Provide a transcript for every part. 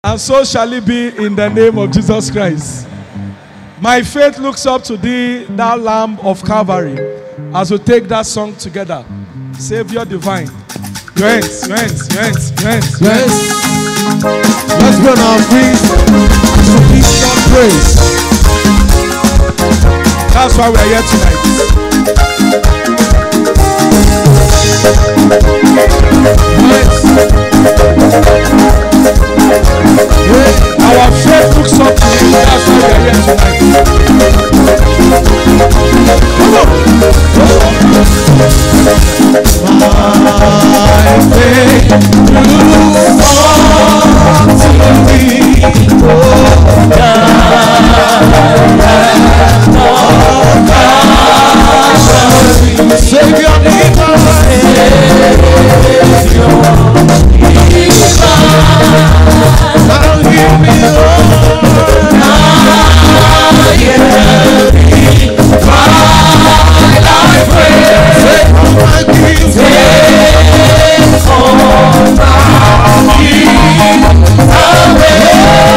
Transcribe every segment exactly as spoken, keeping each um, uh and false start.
And so shall it be in the name of Jesus Christ. My faith looks up to thee, thou Lamb of Calvary, as we take that song together. Savior divine. Your hands, your hands, your hands, your hands. Your hands. Let's go on our feet to give God praise. That's why we are here tonight. Yes. Our faith looks up to you. That's why we are here tonight. Come on. My faith looks up to thee, oh God. Savior divine, now hear me, Lord. Now hear me, while I pray. My King, take all my King away.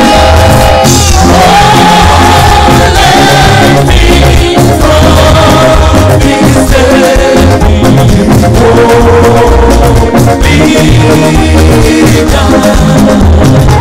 Oh, let me from this day. Oh, be done.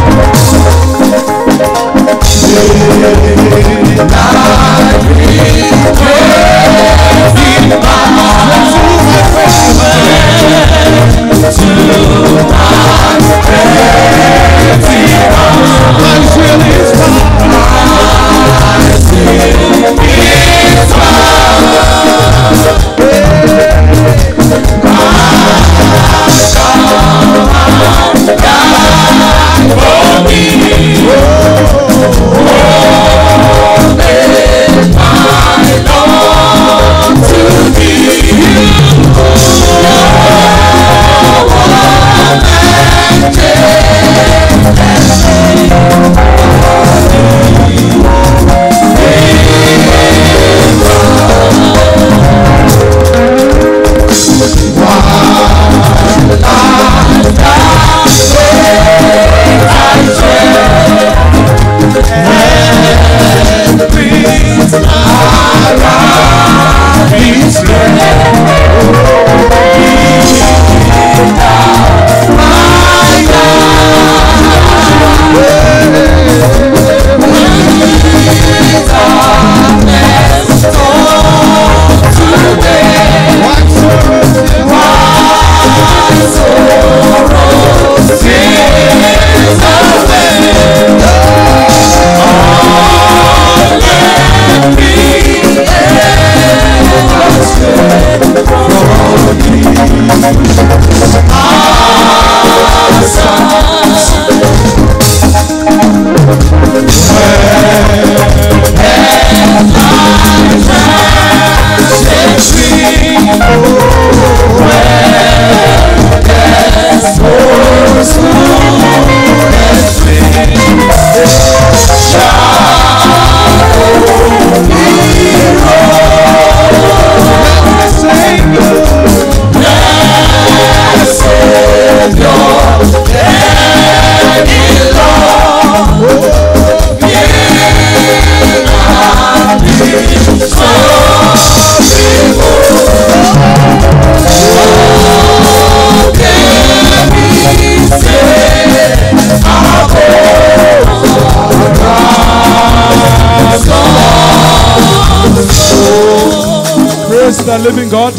The living God,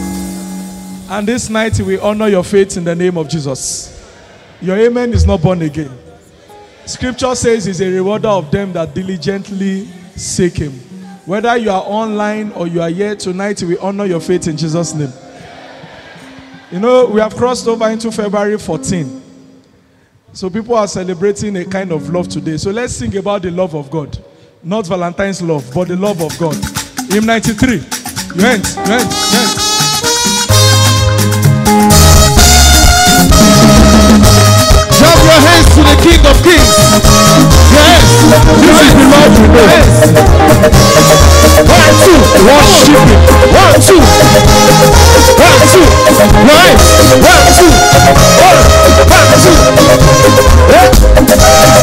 and this night we honor your faith in the name of Jesus. Your amen is not born again. Scripture says he's a rewarder of them that diligently seek him. Whether you are online or you are here tonight, we honor your faith in Jesus' name. You know, we have crossed over into February fourteenth, so people are celebrating a kind of love today. So let's sing about the love of God, not Valentine's love, but the love of God. Hymn ninety-three. Your hands, your hands, your hands. Clap your hands to the King of Kings. Yes, this is the Lord we know. Yes. One, two, worship Him. One, two, one, two, right. One, two, one, one, two. Yeah.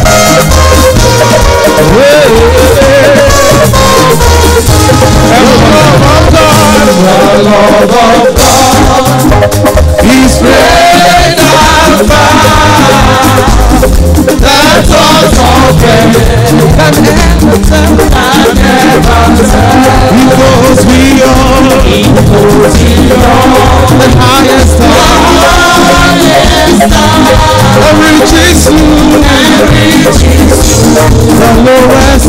can never tell. Because we are the highest and reaches to the lowest.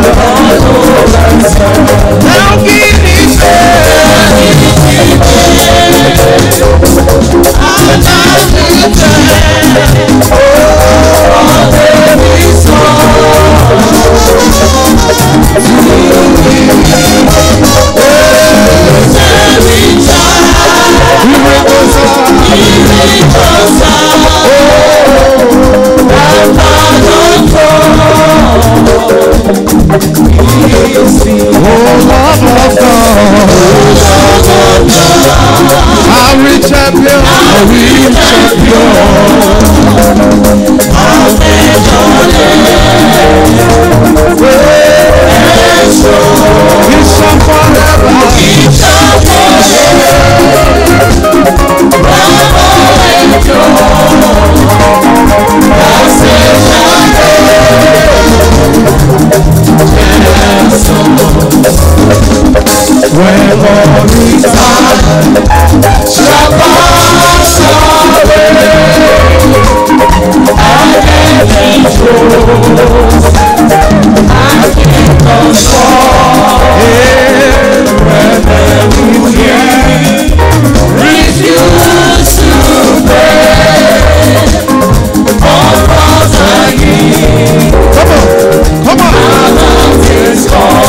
Now give me champion, a real champion. He shall forever, he shall when all these shall pass away, I can control, I can control. When every refuse to pay, all cross again. Come on, come on. Mountains fall.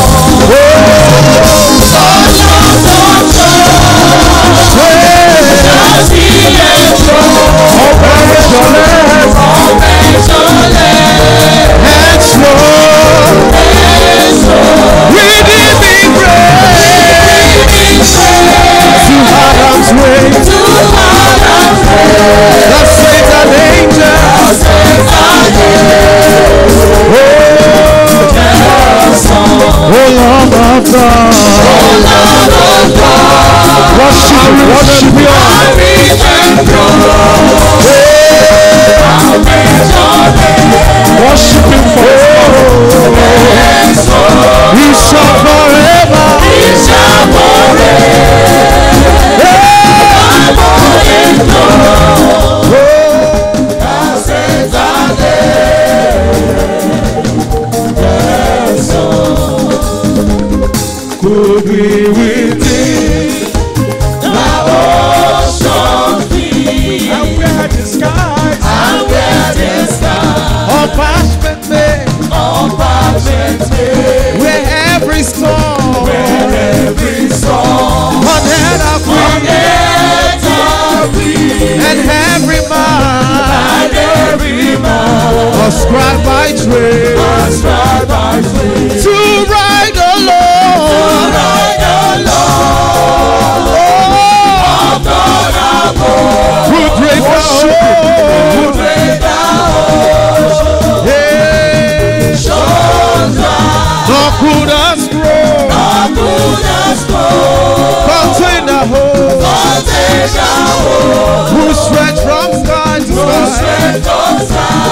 Ascribe by trade, ascribe by trade, to ride alone, to ride alone, oh, God above, who break the ocean, who break the ocean, yeah, nor could us grow, nor could us grow, contain the whole, contain the whole, who stretch from sky to sky, who stretch from sky.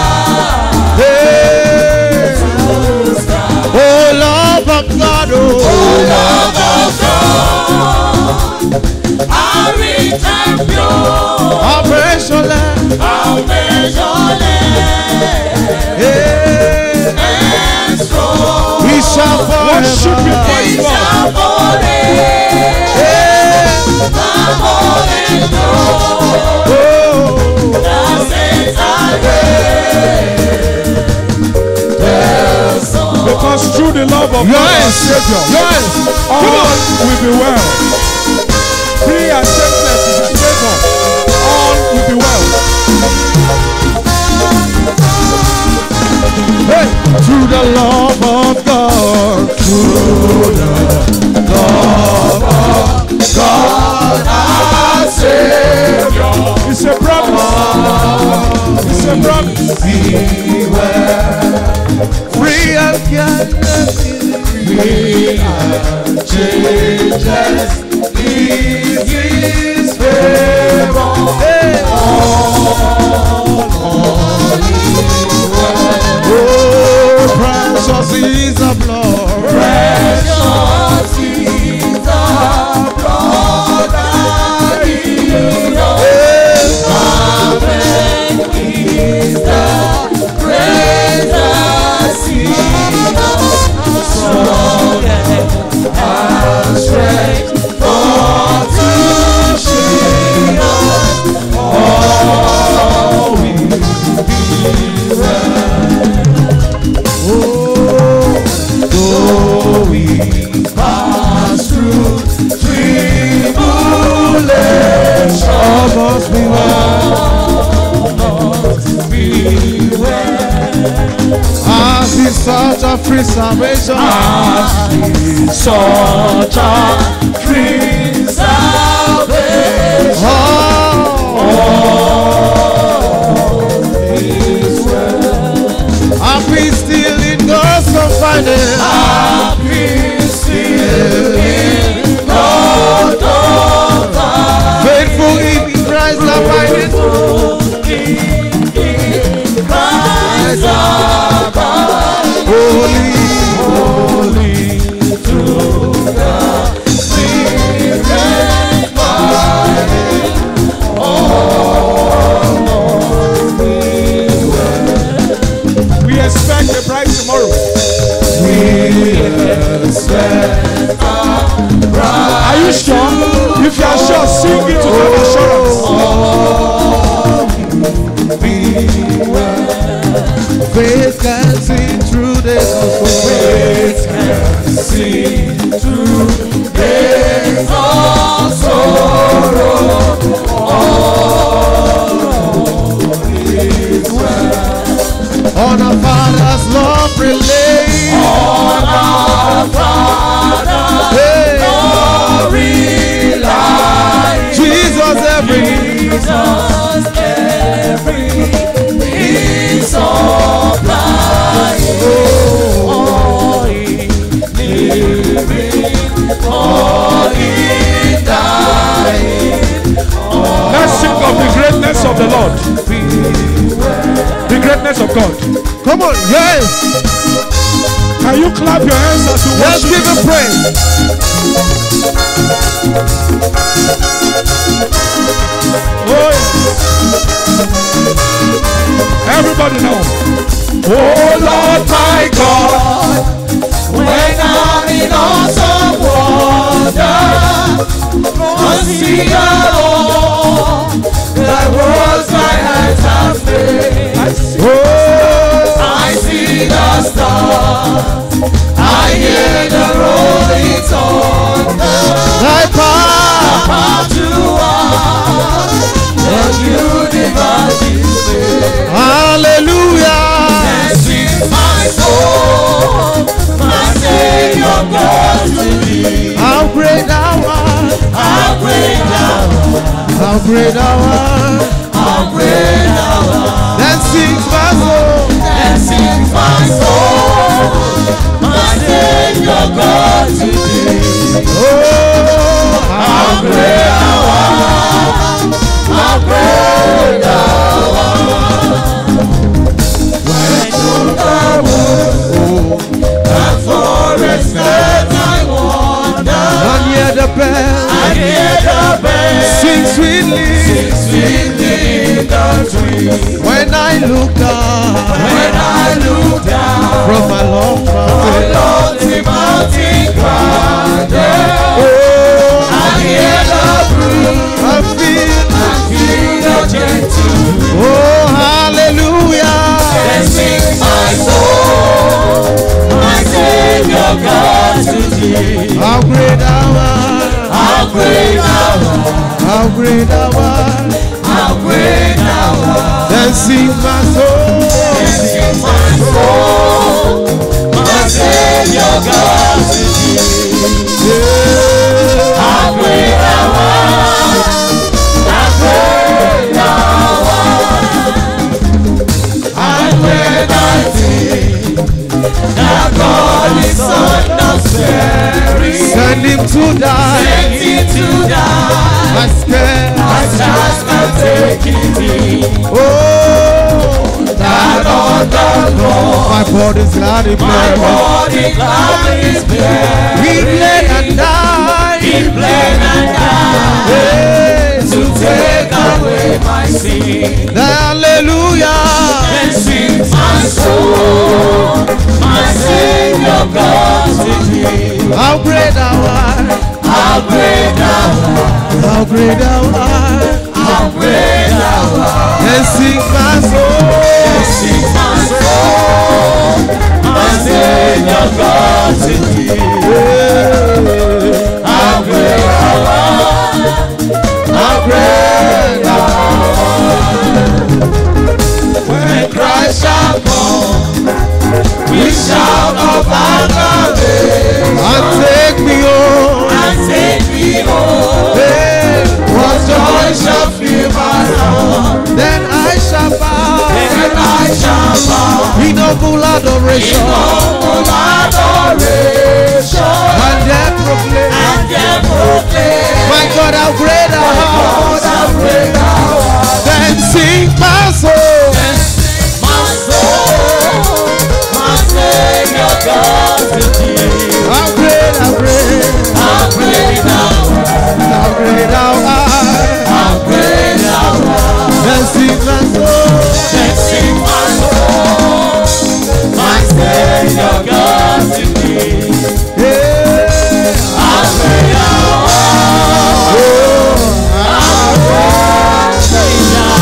God, oh, oh love of God, our champion, our precious land, our precious land, yeah, and strong, we shall worship you for you, shall forever, yeah, oh, the saints are there. Because through the love of yes. God, our Savior, yes. all will be well. Free and safeness is a favor. All will be well. Hey. Through the love of God, through the love of God, our Savior. It's a promise. It's a promise. Free and careless, free and changeless is His favor. Hey. All, all is well. Oh, of blood. Precious is the blood that heals us. Perfect is the grace that seals us. Strong and strength for to shield us. All will be well. Oh, though we pass through tribulation, all must be well. All must be well. As we sought a free salvation, As we sought a free salvation, all is well. happy still in God's confidence. Happy still in God's confidence. Faithful in Christ abiding. Christ abide. Holy, Holy to God, Spirit abiding. All must be well. We expect a bright tomorrow. We expect a bright. Are you sure? If you are sure, sing it to have assurance. faith can see through the gospel. Faith can see through days of sorrow. All is well. On our Father's love relay. On our Father's Hey. love rely. Jesus every Jesus every need supply. All in living, all in dying. Let's sing of the greatness of the Lord. The greatness of God. Come on, yes. Can you clap your hands as you Let's worship? give him praise. Oh, yes. Everybody now. Oh Lord my God, when I'm in awesome wonder, consider all the worlds my hands have made. I see. Oh, I see the stars, I hear the rolling thunder. thy power. How to walk the universe is made. Hallelujah. This is my soul, my Savior God to thee. How great thou art. How great thou art, How great thou art. how great thou art. Then sings my soul. And sings my soul, my Savior God to thee. Oh, How how great thou art, how great thou art. When through the wood and forested I wander, and hear the bell. I hear the bell Sing sweetly. sweetly in the tree. When I look down When I look down from my long on mountain. lofty mountain grandeur, Oh, I hear the breeze, I feel. I feel the gentle. Oh, hallelujah. Then sings my soul, my Savior God to thee. How great thou art. How great thou art, How great thou art. how great thou art. Then sings my soul. Then sings my soul, my Savior God to thee. Yeah. How great thou art, how great thou art. And when I think that God is Son of Mary, Send him to die. sent him to die, My scare. my stars can take me. Oh, That on the cross my bodies gladly My bled. body gladly bled. He bled and died. He bled and died Hey, to take away my sin. hallelujah. And sing my soul, my Savior God to thee. How great thou art. How great thou art, How great thou art. how great thou art. And sing my soul. And sing my soul, my Savior God to thee. How great thou art, how great thou art. When Christ shall come, we shout of acclaim. And take me home. And take me home. Hey, What joy shall fill my heart. then I shall bow. Then I shall bow In noble adoration. humble adoration. And then proclaim. And then proclaim, My God, how great thou God, art. how great thou art. Then sing my soul. My soul, my Savior God to thee. How great, how great, How great thou art. how great thou art. How great thou art. Then sing my soul. Then sing my soul, my Savior God to thee. Yeah. How great thou art. How great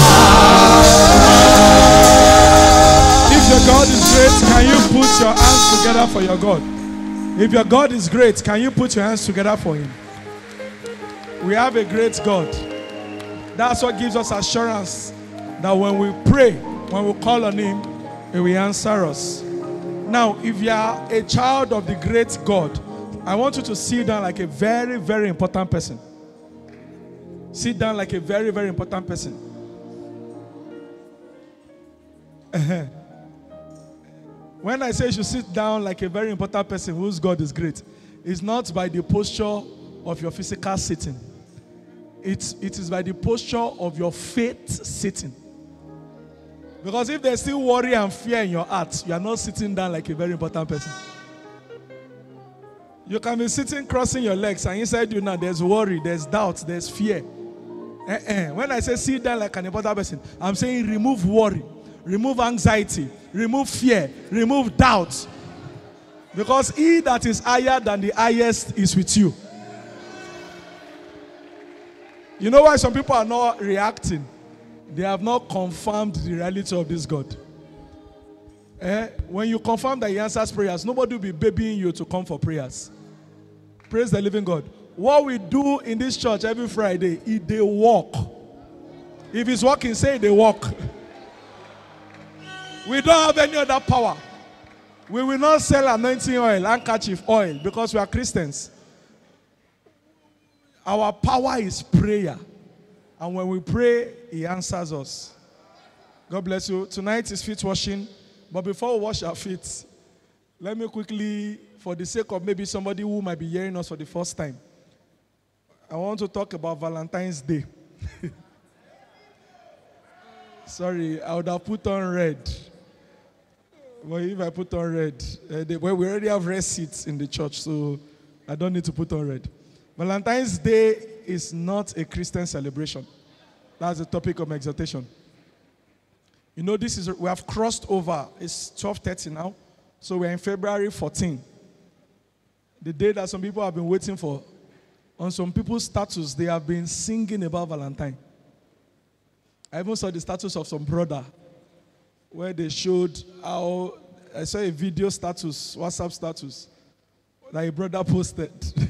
thou art. If your God is great, can you put your hands together for your God? If your God is great, can you put your hands together for him? We have a great God. That's what gives us assurance that when we pray, when we call on him, he will answer us. Now, if you are a child of the great God, I want you to sit down like a very, very important person. Sit down like a very, very important person. When I say you should sit down like a very important person whose God is great, it's not by the posture of your physical sitting. It's, it is by the posture of your faith sitting. Because if there's still worry and fear in your heart, you are not sitting down like a very important person. You can be sitting crossing your legs and inside you now there's worry, there's doubt, there's fear. Eh-eh. When I say sit down like an important person, I'm saying remove worry, remove anxiety, remove fear, remove doubt. Because he that is higher than the highest is with you. You know why some people are not reacting? They have not confirmed the reality of this God. Eh? When you confirm that he answers prayers, nobody will be babying you to come for prayers. Praise the living God. What we do in this church every Friday is they walk. If it's walking, say they walk. We don't have any other power. We will not sell anointing oil, handkerchief oil, because we are Christians. Our power is prayer. And when we pray, he answers us. God bless you. Tonight is feet washing. But before we wash our feet, let me quickly, for the sake of maybe somebody who might be hearing us for the first time, I want to talk about Valentine's Day. Sorry, I would have put on red. But if I put on red, uh, they, well, we already have red seats in the church, so I don't need to put on red. Valentine's Day is not a Christian celebration. That's the topic of my exhortation. You know, this is we have crossed over. It's twelve thirty now, so we're in February fourteenth. The day that some people have been waiting for. On some people's status, they have been singing about Valentine. I even saw the status of some brother where they showed how, I saw a video status, WhatsApp status, that a brother posted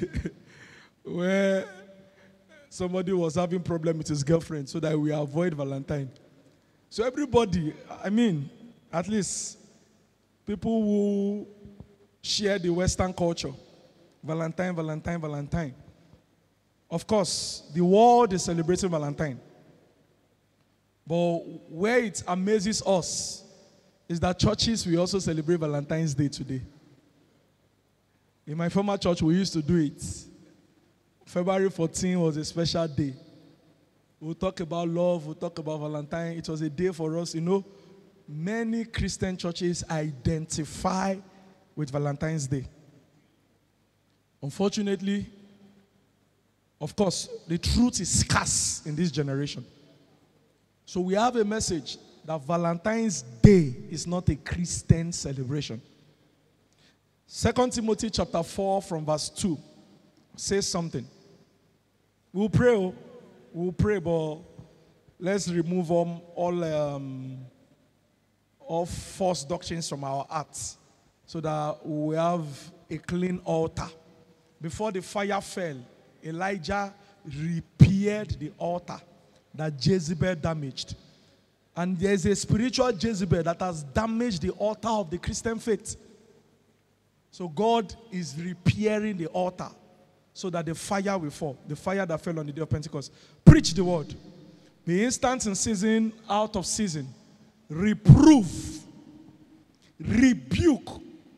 where somebody was having problem with his girlfriend so that we avoid Valentine. So everybody, I mean, at least people who share the Western culture, Valentine, Valentine, Valentine. Of course, the world is celebrating Valentine. But where it amazes us is that churches will also celebrate Valentine's Day today. In my former church, we used to do it. February fourteenth was a special day. We'll talk about love, we'll talk about Valentine. It was a day for us, you know. many Christian churches identify with Valentine's Day. Unfortunately, of course, the truth is scarce in this generation. So we have a message that Valentine's Day is not a Christian celebration. Second Timothy chapter four from verse two says something. We'll pray, we'll pray, but let's remove all, all, um, all false doctrines from our hearts so that we have a clean altar. Before the fire fell, Elijah repaired the altar that Jezebel damaged. And there's a spiritual Jezebel that has damaged the altar of the Christian faith. So God is repairing the altar so that the fire will fall. The fire that fell on the day of Pentecost. Preach the word. Be instant in season, out of season. Reprove. Rebuke.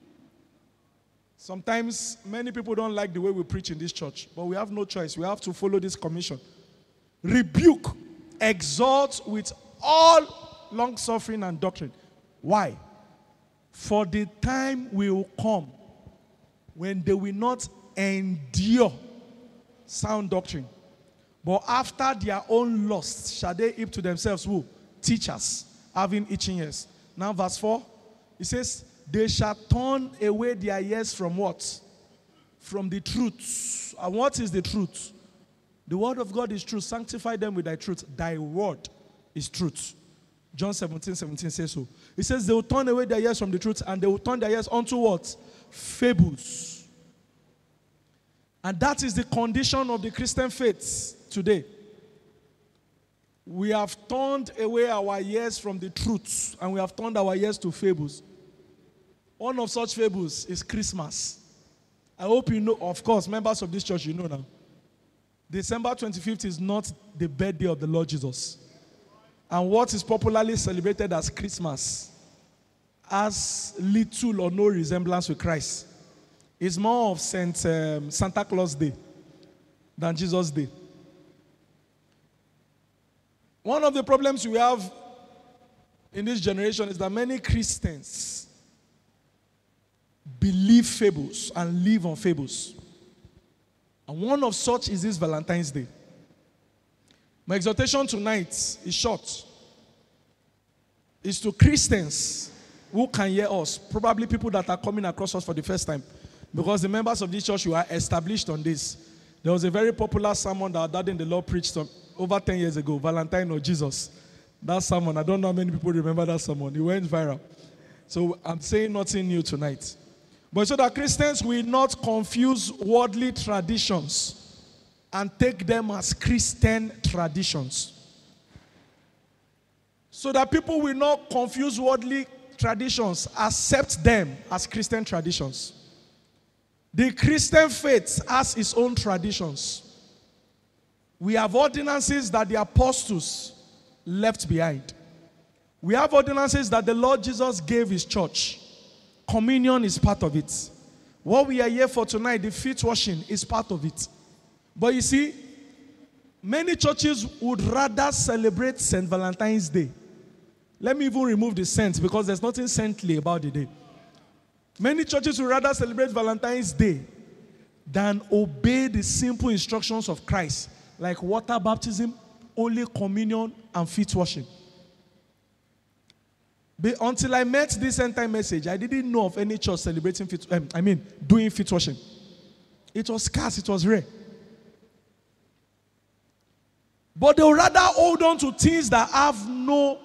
Sometimes many people don't like the way we preach in this church, but we have no choice. We have to follow this commission. Rebuke. Exhort with all long suffering and doctrine. Why? For the time will come when they will not endure sound doctrine, but after their own lust shall they heap to themselves who? Teachers, having itching ears. Now verse four, it says, they shall turn away their ears from what? From the truth. And what is the truth? The word of God is truth. Sanctify them with thy truth. Thy word is truth. John seventeen, seventeen says so. It says they will turn away their ears from the truth and they will turn their ears unto what? Fables. And that is the condition of the Christian faith today. We have turned away our ears from the truth and we have turned our ears to fables. One of such fables is Christmas. I hope you know, of course, members of this church, you know now. December twenty-fifth is not the birthday of the Lord Jesus. And what is popularly celebrated as Christmas has little or no resemblance with Christ. It's more of Saint um, Santa Claus Day than Jesus' Day. One of the problems we have in this generation is that many Christians believe fables and live on fables. And one of such is this Valentine's Day. My exhortation tonight is short. It's to Christians who can hear us, probably people that are coming across us for the first time. Because the members of this church were established on this. There was a very popular sermon that our dad in the Lord preached some, over ten years ago, Valentine or Jesus. That sermon, I don't know how many people remember that sermon. It went viral. So I'm saying nothing new tonight. But so that Christians will not confuse worldly traditions and take them as Christian traditions. So that people will not confuse worldly traditions, accept them as Christian traditions. The Christian faith has its own traditions. We have ordinances that the apostles left behind. We have ordinances that the Lord Jesus gave his church. Communion is part of it. What we are here for tonight, the feet washing, is part of it. But you see, many churches would rather celebrate Saint Valentine's Day. Let me even remove the saint because there's nothing saintly about the day. Many churches would rather celebrate Valentine's Day than obey the simple instructions of Christ, like water baptism, Holy Communion, and feet washing. But until I met this end-time message, I didn't know of any church celebrating feet, um, I mean, doing feet washing. It was scarce, it was rare. But they would rather hold on to things that have no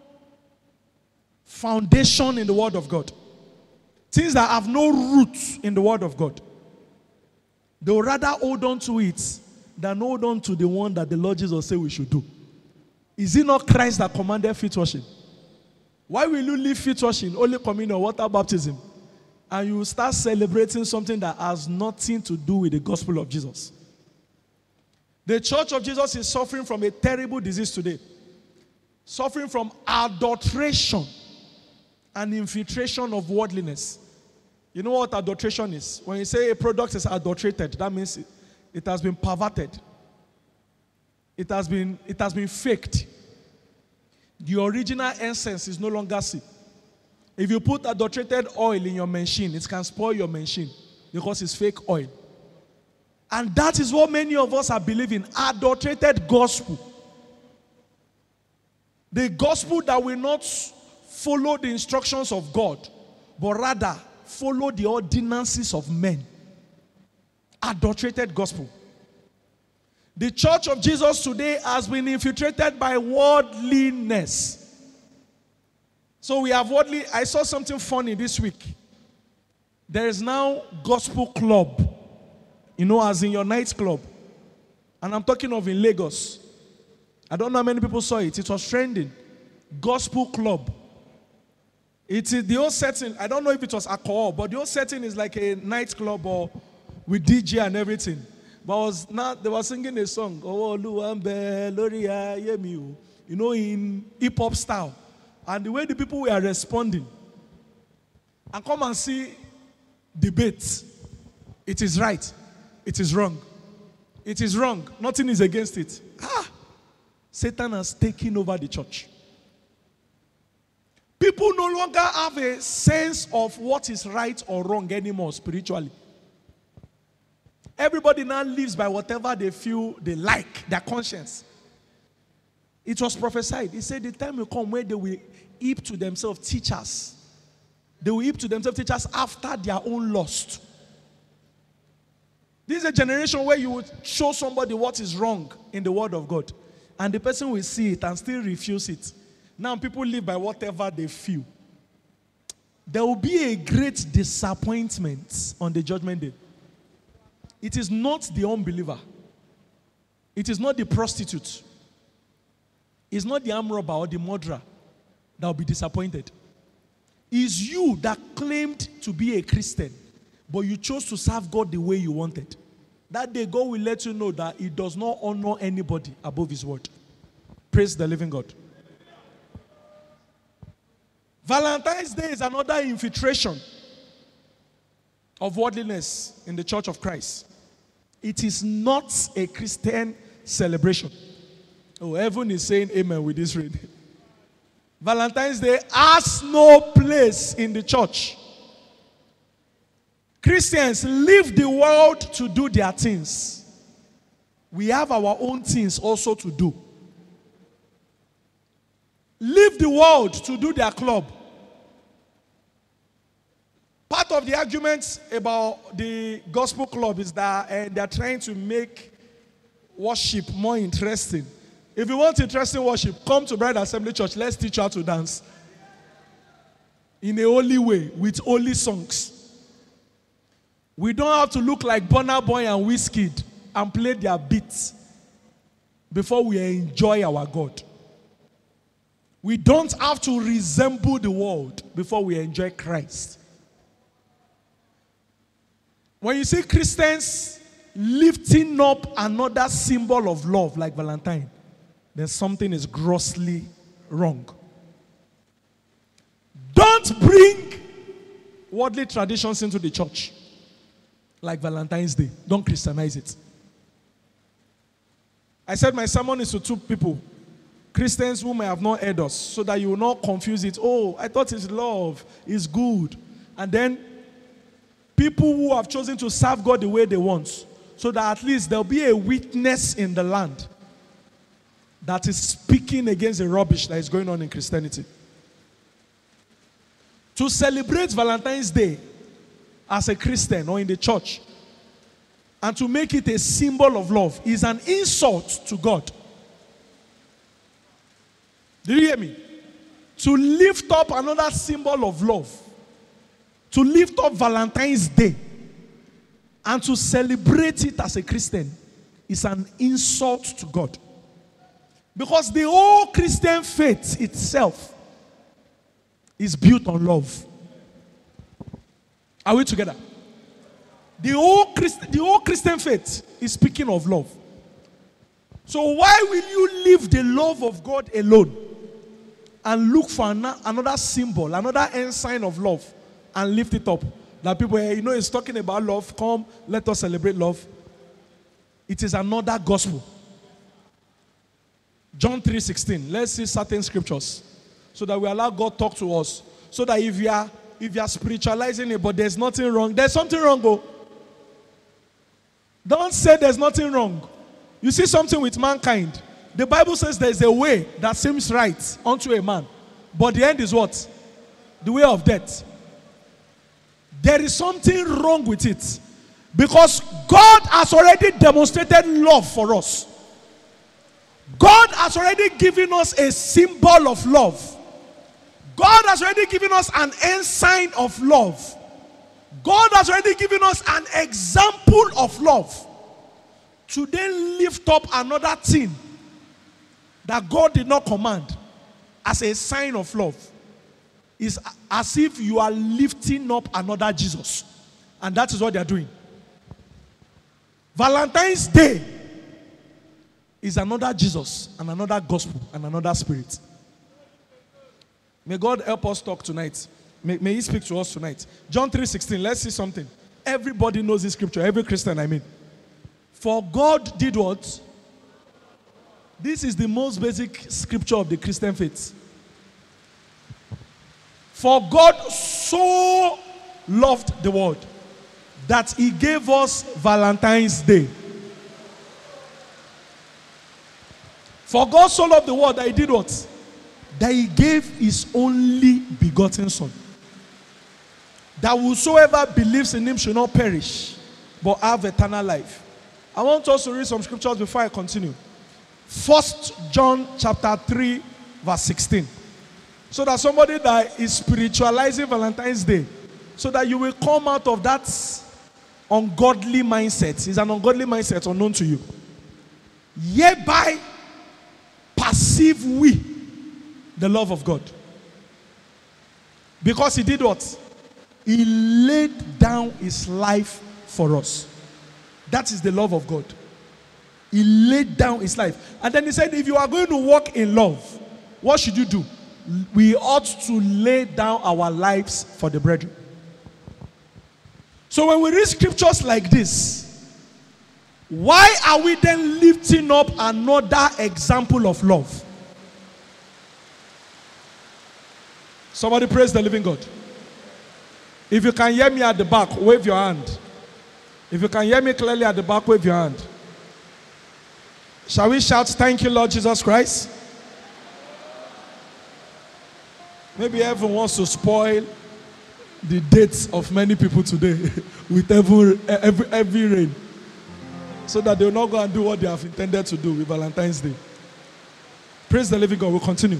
foundation in the Word of God. Things that have no roots in the Word of God. They would rather hold on to it than hold on to the one that the Lord Jesus said we should do. Is it not Christ that commanded feet washing? Why will you leave feet washing, Holy Communion, water baptism, and you start celebrating something that has nothing to do with the gospel of Jesus? The church of Jesus is suffering from a terrible disease today. Suffering from adulteration and infiltration of worldliness. You know what adulteration is? When you say a product is adulterated, that means it, it has been perverted. It has been, it has been faked. The original essence is no longer seen. If you put adulterated oil in your machine, it can spoil your machine because it's fake oil. And that is what many of us are believing, adulterated gospel. The gospel that will not follow the instructions of God, but rather follow the ordinances of men. Adulterated gospel. The church of Jesus today has been infiltrated by worldliness. So we have worldly. I saw something funny this week. There is now gospel club. You know, as in your nightclub. And I'm talking of in Lagos. I don't know how many people saw it. It was trending. Gospel club. It is the whole setting. I don't know if it was alcohol, but the whole setting is like a nightclub or with D J and everything. But I was not, they were singing a song. Oh, Luambe, Loria, Yemi. You know, in hip hop style. And the way the people were responding. And come and see debate. It is right. It is wrong. It is wrong. Nothing is against it. Ah! Satan has taken over the church. People no longer have a sense of what is right or wrong anymore spiritually. Everybody now lives by whatever they feel they like, their conscience. It was prophesied. He said the time will come where they will heap to themselves teachers. They will heap to themselves teachers after their own lust. This is a generation where you would show somebody what is wrong in the word of God. And the person will see it and still refuse it. Now people live by whatever they feel. There will be a great disappointment on the judgment day. It is not the unbeliever. It is not the prostitute. It's not the armed robber or the murderer that will be disappointed. It's you that claimed to be a Christian, but you chose to serve God the way you wanted. That day, God will let you know that He does not honor anybody above His word. Praise the living God. Valentine's Day is another infiltration of worldliness in the church of Christ. It is not a Christian celebration. Oh, heaven is saying amen with this reading. Valentine's Day has no place in the church. Christians leave the world to do their things. We have our own things also to do. Leave the world to do their club. Part of the arguments about the gospel club is that uh, they are trying to make worship more interesting. If you want interesting worship, come to Bride Assembly Church. Let's teach you how to dance. In a holy way, with holy songs. We don't have to look like Burna Boy and Wizkid and play their beats before we enjoy our God. We don't have to resemble the world before we enjoy Christ. When you see Christians lifting up another symbol of love like Valentine, then something is grossly wrong. Don't bring worldly traditions into the church like Valentine's Day. Don't Christianize it. I said my sermon is to two people, Christians who may have not heard us, so that you will not confuse it. Oh, I thought it's love, it's good. And then people who have chosen to serve God the way they want, so that at least there'll be a witness in the land that is speaking against the rubbish that is going on in Christianity. To celebrate Valentine's Day as a Christian or in the church and to make it a symbol of love is an insult to God. Do you hear me? To lift up another symbol of love, to lift up Valentine's Day and to celebrate it as a Christian is an insult to God. Because the whole Christian faith itself is built on love. Are we together? The whole, Christ, the whole Christian faith is speaking of love. So why will you leave the love of God alone and look for an, another symbol, another ensign of love and lift it up? That people, you know, is talking about love. Come, let us celebrate love. It is another gospel. John three sixteen. Let's see certain scriptures so that we allow God talk to us. So that if you are if you are spiritualizing it, but there's nothing wrong, there's something wrong. Go. Don't say there's nothing wrong. You see something with mankind. The Bible says there's a way that seems right unto a man, but the end is what? The way of death. There is something wrong with it. Because God has already demonstrated love for us. God has already given us a symbol of love. God has already given us an ensign of love. God has already given us an example of love. To then lift up another thing that God did not command as a sign of love is as if you are lifting up another Jesus. And that is what they are doing. Valentine's Day is another Jesus and another gospel and another spirit. May God help us talk tonight. May, may He speak to us tonight. John three sixteen, let's see something. Everybody knows this scripture, every Christian I mean. For God did what? This is the most basic scripture of the Christian faith. For God so loved the world that He gave us Valentine's Day. For God so loved the world that He did what? That He gave His only begotten Son. That whosoever believes in Him should not perish, but have eternal life. I want us to read some scriptures before I continue. First John chapter three, verse sixteen. So that somebody that is spiritualizing Valentine's Day, so that you will come out of that ungodly mindset. It's an ungodly mindset unknown to you. Hereby perceive we the love of God. Because He did what? He laid down His life for us. That is the love of God. He laid down His life. And then He said, if you are going to walk in love, what should you do? We ought to lay down our lives for the brethren. So when we read scriptures like this, why are we then lifting up another example of love? Somebody praise the living God. If you can hear me at the back, wave your hand. If you can hear me clearly at the back, wave your hand. Shall we shout, thank you, Lord Jesus Christ? Maybe everyone wants to spoil the dates of many people today with every, every, every rain, so that they will not go and do what they have intended to do with Valentine's Day. Praise the living God. We'll continue.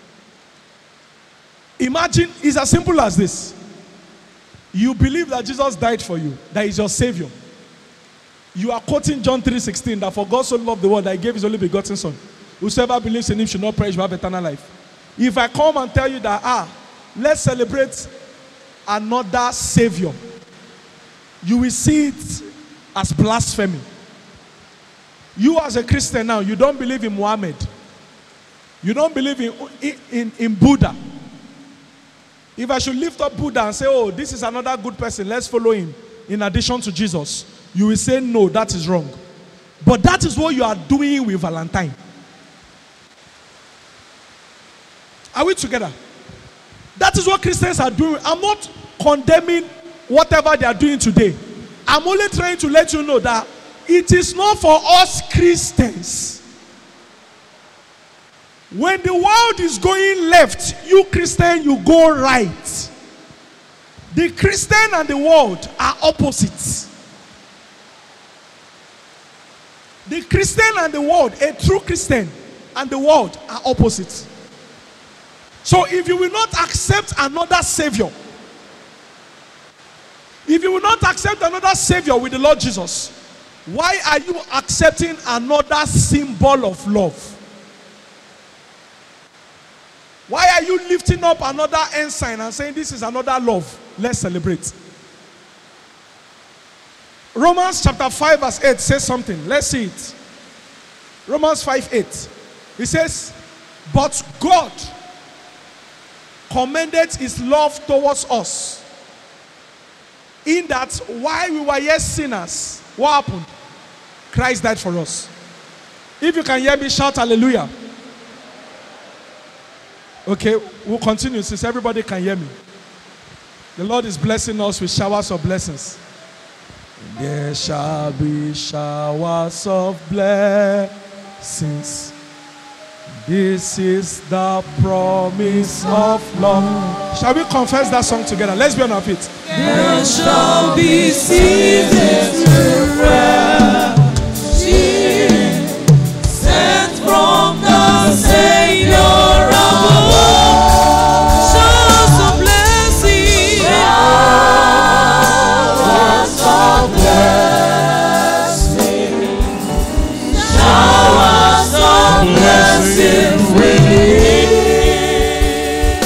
Imagine, it's as simple as this. You believe that Jesus died for you, that He's your Savior. You are quoting John three sixteen, that for God so loved the world that He gave His only begotten Son. Whosoever believes in Him should not perish but have eternal life. If I come and tell you that, ah, let's celebrate another Savior, you will see it as blasphemy. You as a Christian now, you don't believe in Muhammad. You don't believe in, in, in Buddha. If I should lift up Buddha and say, oh, this is another good person, let's follow him in addition to Jesus, you will say, no, that is wrong. But that is what you are doing with Valentine. Are we together? That is what Christians are doing. I'm not condemning whatever they are doing today. I'm only trying to let you know that it is not for us Christians. When the world is going left, you Christian, you go right. The Christian and the world are opposites. The Christian and the world, a true Christian and the world are opposites. So if you will not accept another Savior, if you will not accept another Savior with the Lord Jesus, why are you accepting another symbol of love? Why are you lifting up another ensign and saying this is another love? Let's celebrate. Romans chapter five verse eight says something. Let's see it. Romans five eight. It says, but God commended His love towards us, in that while we were yet sinners, what happened? Christ died for us. If you can hear me, shout hallelujah. Okay, we'll continue since everybody can hear me. The Lord is blessing us with showers of blessings. There shall be showers of blessings. This is the promise of love. Shall we confess that song together? Let's be on our feet. There shall be seasons sent from the Savior above. Showers of blessing. Showers of blessing. Showers of blessing we need.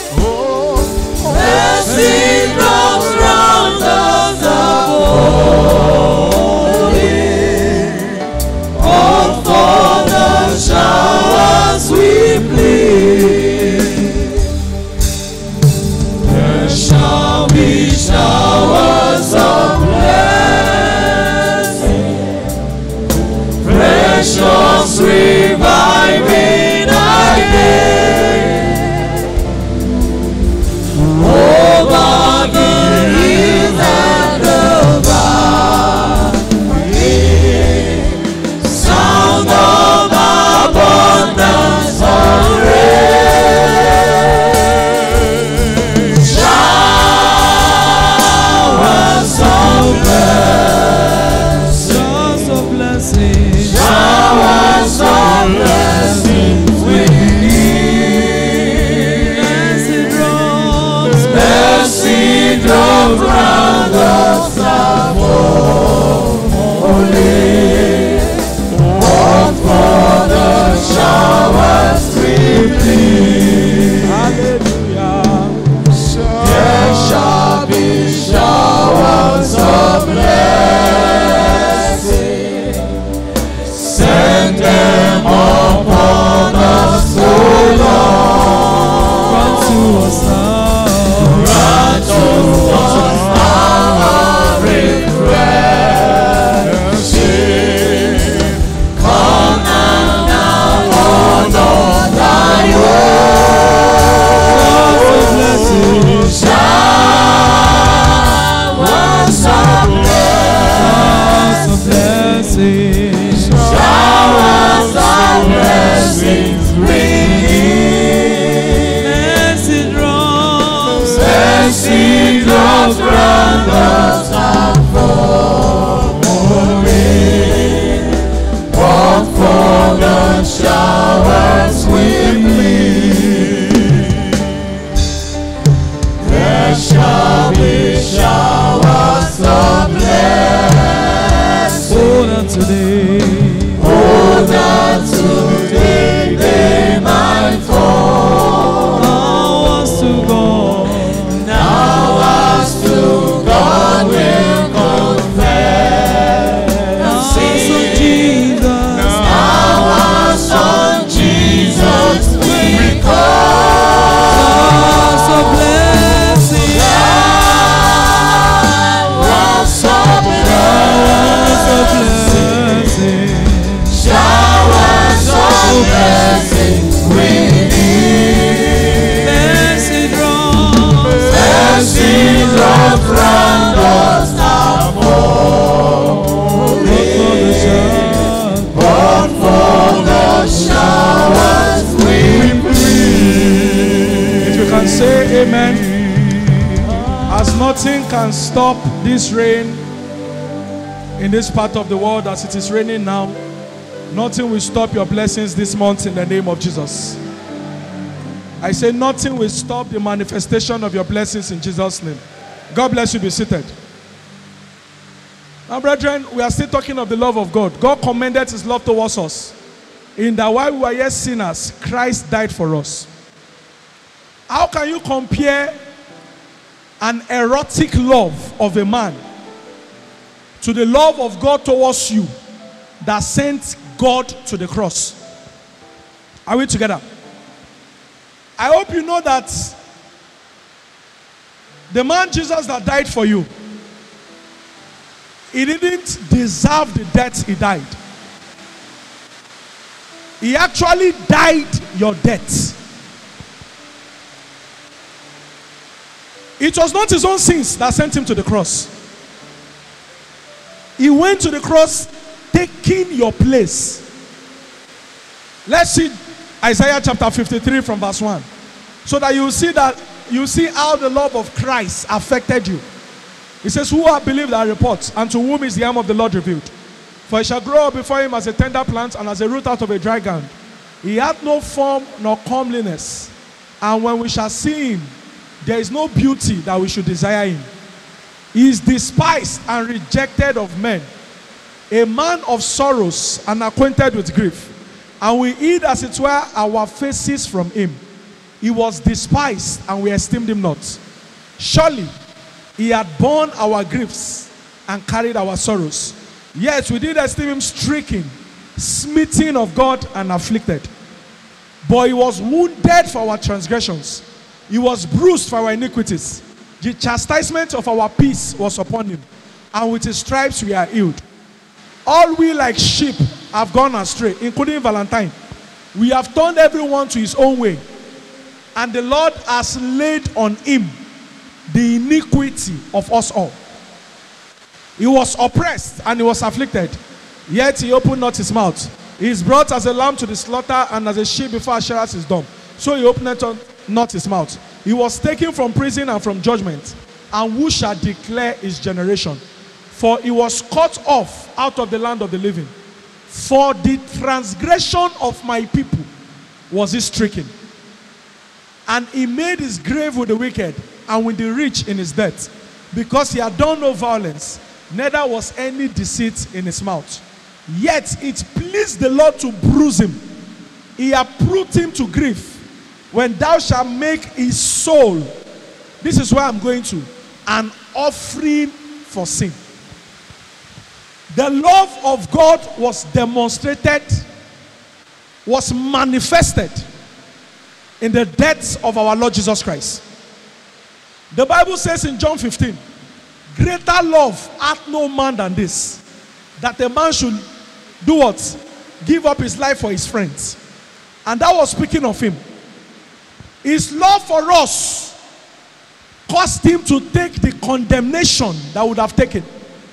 Blessing drops round us above. All for the showers we plead. There shall be showers of blessing, precious reviving again, over the hills and the valleys, sound of abundance of rain, showers of blessing, showers of blessing we need. Blessed drops, blessed drops round us above. What for the showers we plead. Hallelujah. There shall be showers of blessing. Send them upon us, O Lord. Grant to us now. Grant to us our request. Come and now honor thy word. Showers of blessing. Showers of blessings we need. Blessed drops, blessed drops round us and falling. What for the showers we plead. There shall be showers of blessing. Oh, that today, oh, that today they might fall. Now as to God, now as to God will confess. Now as on Jesus, now as on Jesus we call. Showers of blessing, showers of blessing, showers of blessing we need. Blessed drops, blessed drops round us above. But for the showers we plead. If you can say amen, as nothing can stop this rain in this part of the world as it is raining now, nothing will stop your blessings this month in the name of Jesus. I say nothing will stop the manifestation of your blessings in Jesus' name. God bless you. Be seated. Now, brethren, we are still talking of the love of God. God commended his love towards us in that while we were yet sinners, Christ died for us. How can you compare an erotic love of a man to the love of God towards you that sent God to the cross? Are we together? I hope you know that the man Jesus that died for you, he didn't deserve the death he died. He actually died your death. It was not his own sins that sent him to the cross. He went to the cross taking your place. Let's see Isaiah chapter fifty-three from verse one. So that you see that you see how the love of Christ affected you. It says, who have believed our reports, and to whom is the arm of the Lord revealed? For he shall grow up before him as a tender plant and as a root out of a dry ground. He hath no form nor comeliness. And when we shall see him, there is no beauty that we should desire him. He is despised and rejected of men, a man of sorrows and acquainted with grief. And we hid as it were our faces from him. He was despised and we esteemed him not. Surely he had borne our griefs and carried our sorrows. Yet we did esteem him stricken, smitten of God, and afflicted. But he was wounded for our transgressions. He was bruised for our iniquities. The chastisement of our peace was upon him, and with his stripes we are healed. All we like sheep have gone astray, including Valentine. We have turned everyone to his own way, and the Lord has laid on him the iniquity of us all. He was oppressed and he was afflicted, yet he opened not his mouth. He is brought as a lamb to the slaughter, and as a sheep before her shearers is dumb. So he opened not his mouth. He was taken from prison and from judgment. And who shall declare his generation? For he was cut off out of the land of the living. For the transgression of my people was he stricken. And he made his grave with the wicked and with the rich in his death, because he had done no violence, neither was any deceit in his mouth. Yet it pleased the Lord to bruise him. He hath put him to grief. When thou shalt make his soul, this is where I'm going to, an offering for sin. The love of God was demonstrated, was manifested in the death of our Lord Jesus Christ. The Bible says in John fifteen, greater love hath no man than this, that a man should do what? Give up his life for his friends. And that was speaking of him. His love for us caused him to take the condemnation that would have taken.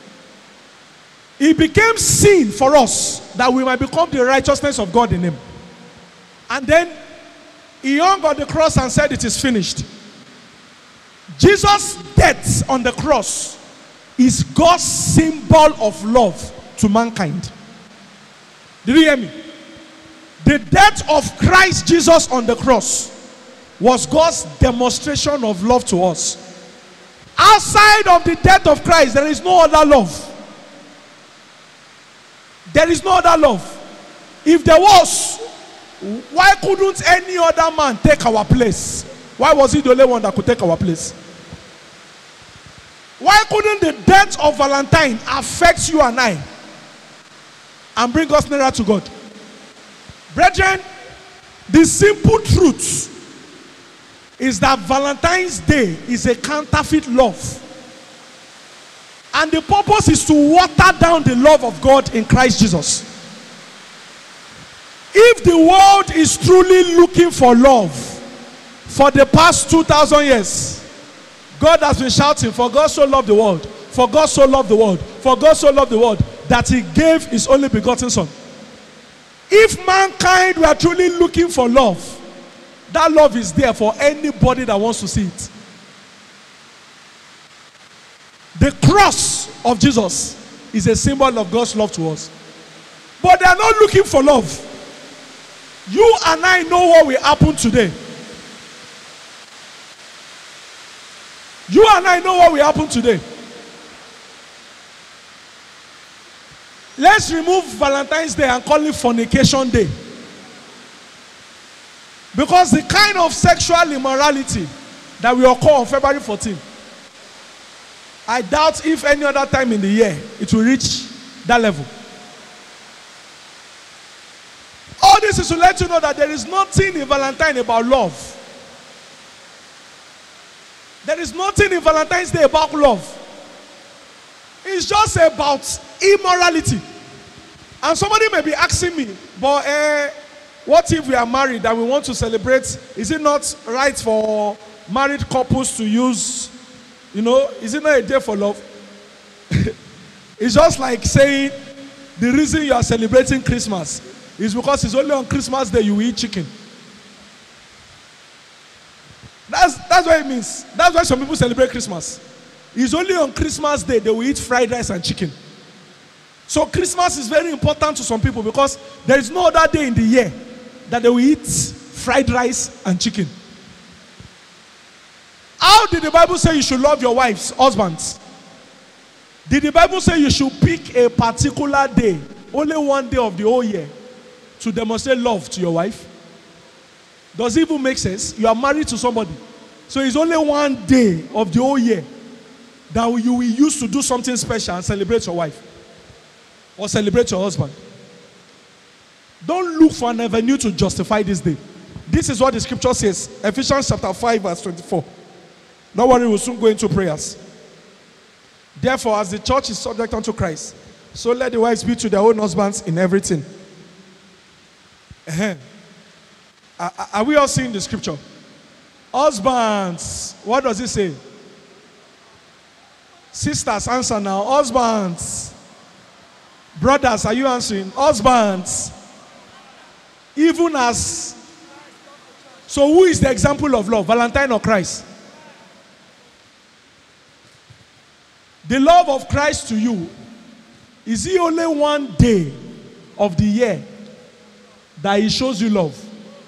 He became sin for us, that we might become the righteousness of God in him. And then he hung on the cross and said, it is finished. Jesus' death on the cross is God's symbol of love to mankind. Did you hear me? The death of Christ Jesus on the cross was God's demonstration of love to us. Outside of the death of Christ, there is no other love. There is no other love. If there was, why couldn't any other man take our place? Why was he the only one that could take our place? Why couldn't the death of Valentine affect you and I and bring us nearer to God? Brethren, the simple truth is that Valentine's Day is a counterfeit love. And the purpose is to water down the love of God in Christ Jesus. If the world is truly looking for love, for the past two thousand years, God has been shouting, for God so loved the world, for God so loved the world, for God so loved the world, that he gave his only begotten son. If mankind were truly looking for love, that love is there for anybody that wants to see it. The cross of Jesus is a symbol of God's love to us. But they are not looking for love. You and I know what will happen today. You and I know what will happen today. Let's remove Valentine's Day and call it Fornication Day. Because the kind of sexual immorality that we occur on February fourteenth, I doubt if any other time in the year it will reach that level. All this is to let you know that there is nothing in Valentine about love. There is nothing in Valentine's Day about love. It's just about immorality. And somebody may be asking me, but uh, what if we are married and we want to celebrate? Is it not right for married couples to use You know, is it not a day for love? It's just like saying the reason you are celebrating Christmas is because it's only on Christmas Day you eat chicken. That's, that's what it means. That's why some people celebrate Christmas. It's only on Christmas Day they will eat fried rice and chicken. So Christmas is very important to some people because there is no other day in the year that they will eat fried rice and chicken. How did the Bible say you should love your wives, husbands? Did the Bible say you should pick a particular day, only one day of the whole year, to demonstrate love to your wife? Does it even make sense? You are married to somebody. So it's only one day of the whole year that you will use to do something special and celebrate your wife or celebrate your husband. Don't look for an avenue to justify this day. This is what the scripture says. Ephesians chapter five verse twenty-four. Don't worry, we'll soon go into prayers. Therefore, as the church is subject unto Christ, so let the wives be to their own husbands in everything. Uh-huh. Are, are we all seeing the scripture? Husbands, what does it say? Sisters, answer now. Husbands. Brothers, are you answering? Husbands. Even as. So who is the example of love? Valentine or Christ? The love of Christ to you, is he only one day of the year that he shows you love?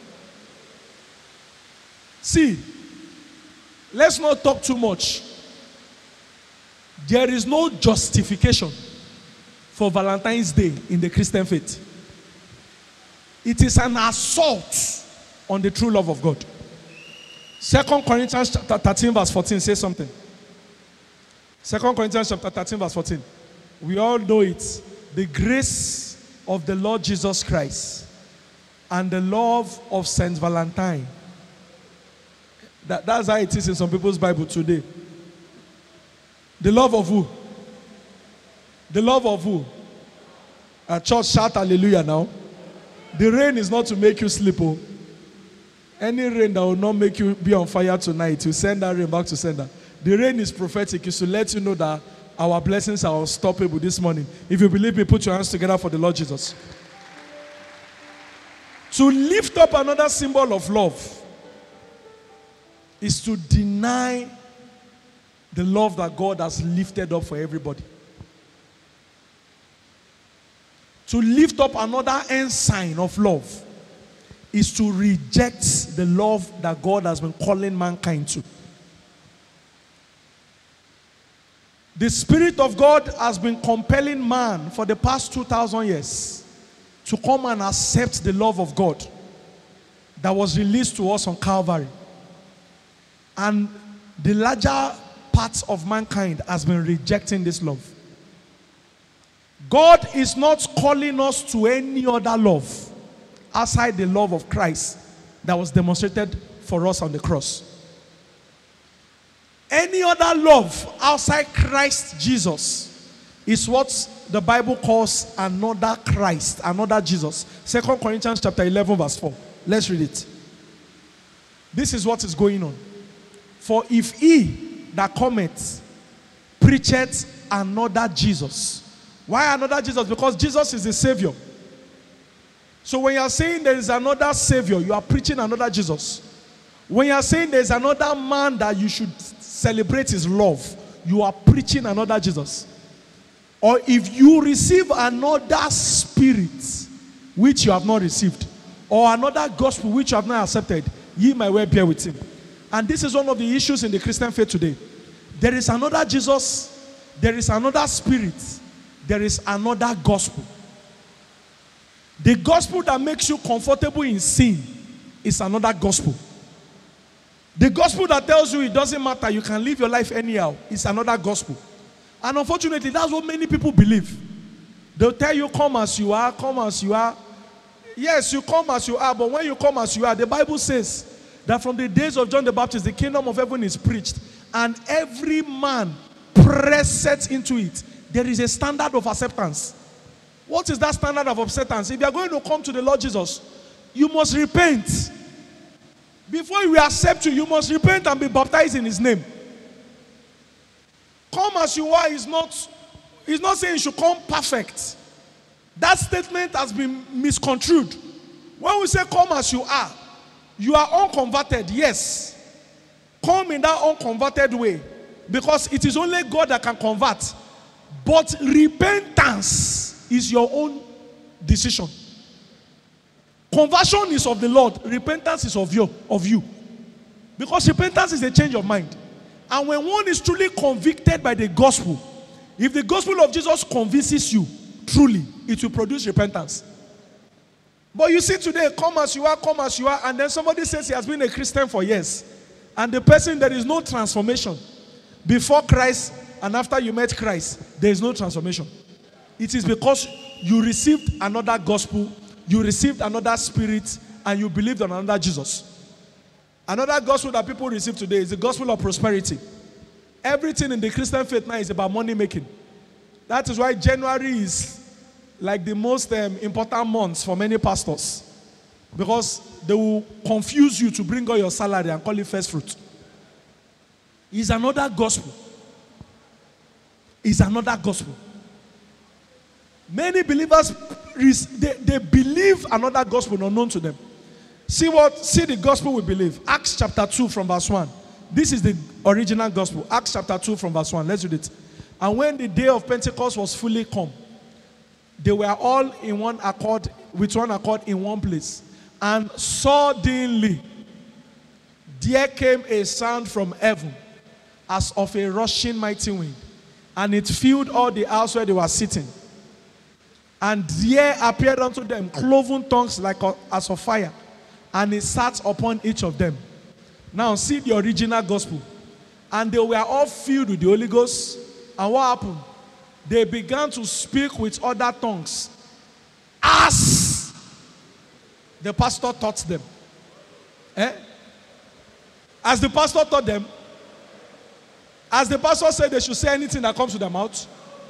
See, let's not talk too much. There is no justification for Valentine's Day in the Christian faith. It is an assault on the true love of God. Second Corinthians chapter thirteen verse fourteen says something. Second Corinthians chapter thirteen verse fourteen. We all know it. The grace of the Lord Jesus Christ and the love of Saint Valentine. That, that's how it is in some people's Bible today. The love of who? The love of who? A church, shout hallelujah now. The rain is not to make you sleep. Oh. Any rain that will not make you be on fire tonight, you send that rain back to sender. The rain is prophetic. It's to let you know that our blessings are unstoppable this morning. If you believe me, put your hands together for the Lord Jesus. To lift up another symbol of love is to deny the love that God has lifted up for everybody. To lift up another ensign of love is to reject the love that God has been calling mankind to. The Spirit of God has been compelling man for the past two thousand years to come and accept the love of God that was released to us on Calvary. And the larger parts of mankind has been rejecting this love. God is not calling us to any other love outside the love of Christ that was demonstrated for us on the cross. Any other love outside Christ Jesus is what the Bible calls another Christ, another Jesus. Second Corinthians chapter eleven verse four. Let's read it. This is what is going on. For if he that cometh preacheth another Jesus. Why another Jesus? Because Jesus is the Savior. So when you are saying there is another Savior, you are preaching another Jesus. When you are saying there is another man that you should celebrate his love, you are preaching another Jesus. Or if you receive another spirit which you have not received, or another gospel which you have not accepted, ye might well bear with him. And this is one of the issues in the Christian faith today. There is another Jesus, there is another spirit, there is another gospel. The gospel that makes you comfortable in sin is another gospel. The gospel that tells you it doesn't matter, you can live your life anyhow, is another gospel. And unfortunately, that's what many people believe. They'll tell you, come as you are, come as you are. Yes, you come as you are, but when you come as you are, the Bible says that from the days of John the Baptist, the kingdom of heaven is preached, and every man presseth into it. There is a standard of acceptance. What is that standard of acceptance? If you are going to come to the Lord Jesus, you must repent. Before we accept you, you must repent and be baptized in his name. as you are is not, is not saying you should come perfect. That statement has been misconstrued. When we say come as you are, you are unconverted, yes. Come in that unconverted way, because it is only God that can convert. But repentance is your own decision. Conversion is of the Lord. Repentance is of you, of you. Because repentance is a change of mind. And when one is truly convicted by the gospel, if the gospel of Jesus convinces you, truly, it will produce repentance. But you see today, come as you are, come as you are, and then somebody says he has been a Christian for years. And the person, there is no transformation. Before Christ and after you met Christ, there is no transformation. It is because you received another gospel, you received another spirit, and you believed on another Jesus. Another gospel that people receive today is the gospel of prosperity. Everything in the Christian faith now is about money making. That is why January is like the most um, important months for many pastors. Because they will confuse you to bring all your salary and call it first fruit. It's another gospel. It's another gospel. Many believers, they, they believe another gospel unknown to them. See what? See the gospel we believe. Acts chapter two from verse one. This is the original gospel. Acts chapter two from verse one. Let's read it. And when the day of Pentecost was fully come, they were all in one accord, with one accord in one place. And suddenly, there came a sound from heaven, as of a rushing mighty wind, and it filled all the house where they were sitting. And there appeared unto them cloven tongues like a, as of fire, and it sat upon each of them. Now see the original gospel. And they were all filled with the Holy Ghost. And what happened? They began to speak with other tongues as the pastor taught them. Eh? As the pastor taught them, as the pastor said they should say anything that comes to their mouth.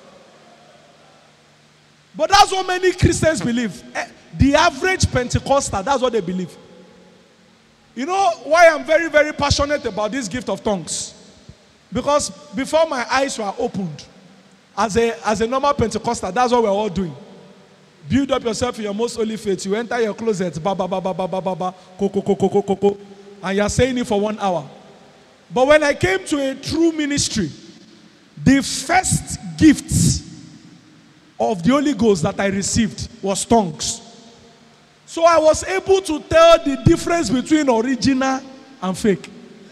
But that's what many Christians believe. Eh, the average Pentecostal, that's what they believe. You know why I'm very, very passionate about this gift of tongues? Because before my eyes were opened, as a, as a normal Pentecostal, that's what we're all doing. Build up yourself in your most holy faith. You enter your closet, ba ba ba ba ba ba ba ba, ko ko ko ko ko ko ko, and you're saying it for one hour. But when I came to a true ministry, the first gift of the Holy Ghost that I received was tongues. So I was able to tell the difference between original and fake.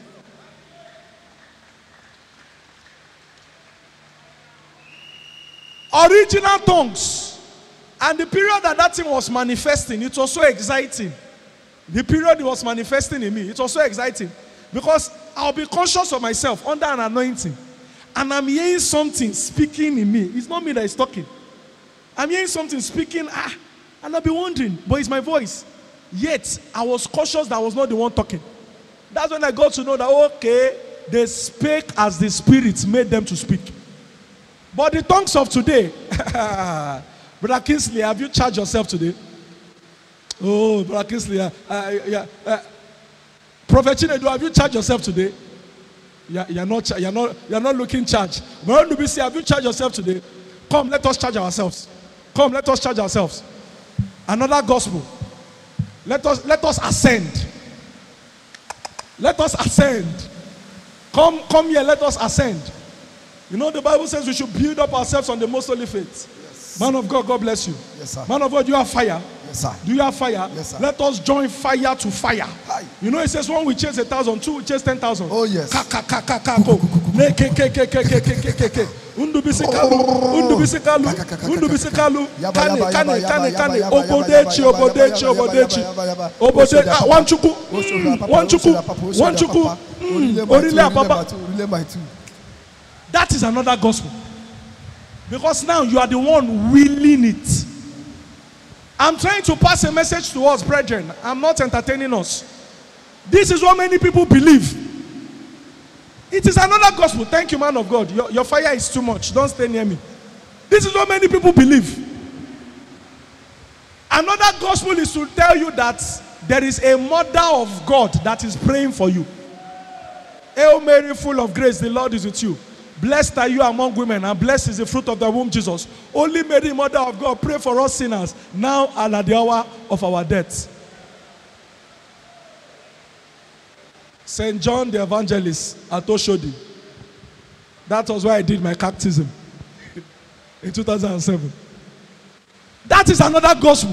Original tongues. And the period that that thing was manifesting, it was so exciting. The period it was manifesting in me, it was so exciting. Because I'll be conscious of myself under an anointing. And I'm hearing something speaking in me. It's not me that is talking. I'm hearing something speaking, ah, and I'll be wondering, but it's my voice. Yet, I was cautious that I was not the one talking. That's when I got to know that, okay, they spake as the Spirit made them to speak. But the tongues of today, Brother Kingsley, have you charged yourself today? Oh, Brother Kingsley, uh, uh, yeah, uh, Prophet Chinedu, have you charged yourself today? Yeah, you're not, you're not, you're not looking charged. But when we say, have you charged yourself today? Come, let us charge ourselves. Come, let us charge ourselves. Another gospel. Let us, let us ascend. Let us ascend. Come, come here, let us ascend. You know, the Bible says we should build up ourselves on the most holy faith. Yes. Man of God, God bless you. Yes, sir. Man of God, do you have fire? Yes, sir. Do you have fire? Yes, sir. Let us join fire to fire. Hi. You know, it says one we chase a thousand, two we chase ten thousand. Oh, yes. Ka ka ka ka ka ko. Ne ke ke ke ke ke ke ke ke. Undu bisikalu, undu bisikalu, undu bisikalu. Kane kane kane kane. Obodechi, obodechi, obodechi. Obodechi. Ah, one chuku, one chuku, one chuku. Orile apapa. That is another gospel. Because now you are the one willing it. I'm trying to pass a message to us, brethren. I'm not entertaining us. This is what many people believe. It is another gospel. Thank you, man of God. Your, your fire is too much. Don't stay near me. This is what many people believe. Another gospel is to tell you that there is a mother of God that is praying for you. Hail Mary, full of grace, the Lord is with you. Blessed are you among women, and blessed is the fruit of the womb, Jesus. Holy Mary, Mother of God, pray for us sinners, now and at the hour of our death. Saint John the Evangelist at Oshodi. That was why I did my catechism in two thousand seven. That is another gospel.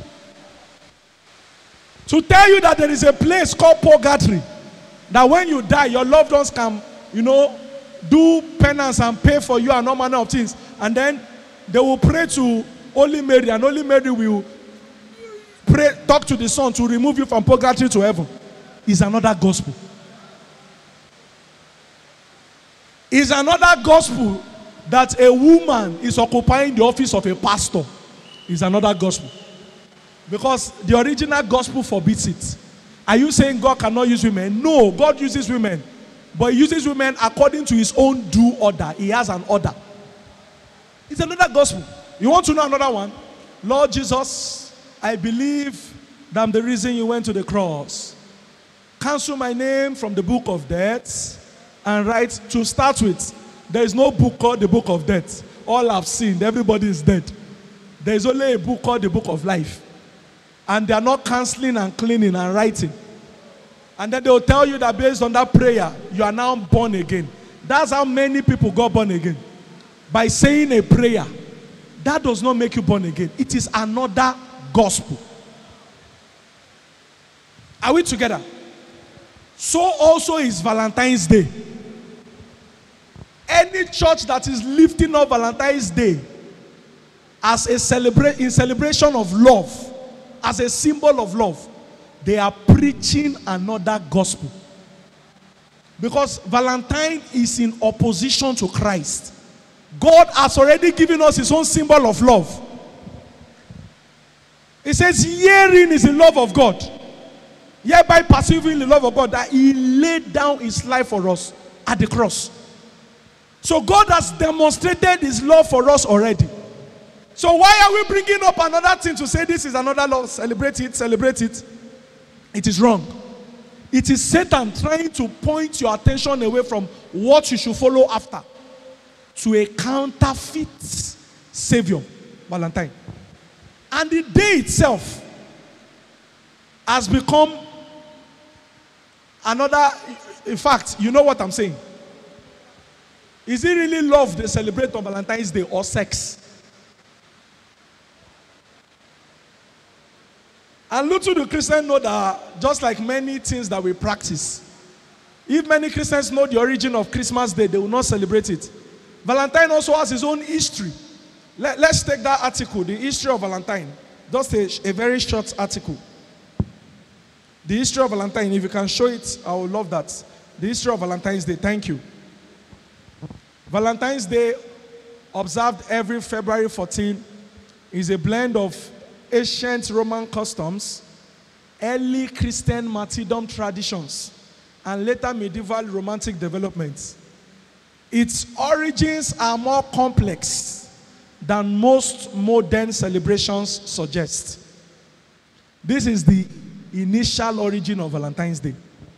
To tell you that there is a place called purgatory, that when you die, your loved ones can, you know, do penance and pay for you and all manner of things. And then they will pray to Holy Mary, and Holy Mary will pray, talk to the Son to remove you from purgatory to heaven. Is another gospel. Is another gospel that a woman is occupying the office of a pastor. Is another gospel. Because the original gospel forbids it. Are you saying God cannot use women? No, God uses women. But he uses women according to his own due order. He has an order. It's another gospel. You want to know another one? Lord Jesus, I believe that I'm the reason you went to the cross. Cancel my name from the book of death and write, to start with, there is no book called the book of death. All I've seen, everybody is dead. There is only a book called the book of life. And they are not canceling and cleaning and writing. And then they will tell you that based on that prayer, you are now born again. That's how many people got born again. By saying a prayer. That does not make you born again. It is another gospel. Are we together? So also is Valentine's Day. Any church that is lifting up Valentine's Day as a celebra- in celebration of love, as a symbol of love, they are preaching another gospel. Because Valentine is in opposition to Christ. God has already given us his own symbol of love. He says, herein is the love of God. Hereby perceiving the love of God, that he laid down his life for us at the cross. So God has demonstrated his love for us already. So why are we bringing up another thing to say this is another love? Celebrate it, celebrate it. It is wrong. It is Satan trying to point your attention away from what you should follow after to a counterfeit savior, Valentine. And the day itself has become another, in fact, you know what I'm saying. Is it really love they celebrate on Valentine's Day or sex? And little do Christians know that just like many things that we practice, if many Christians know the origin of Christmas Day, they will not celebrate it. Valentine also has his own history. Let, let's take that article, the history of Valentine. Just a, a very short article. The history of Valentine, if you can show it, I would love that. The history of Valentine's Day, thank you. Valentine's Day, observed every February fourteenth, is a blend of ancient Roman customs, early Christian martyrdom traditions, and later medieval romantic developments. Its origins are more complex than most modern celebrations suggest. This is the initial origin of Valentine's Day.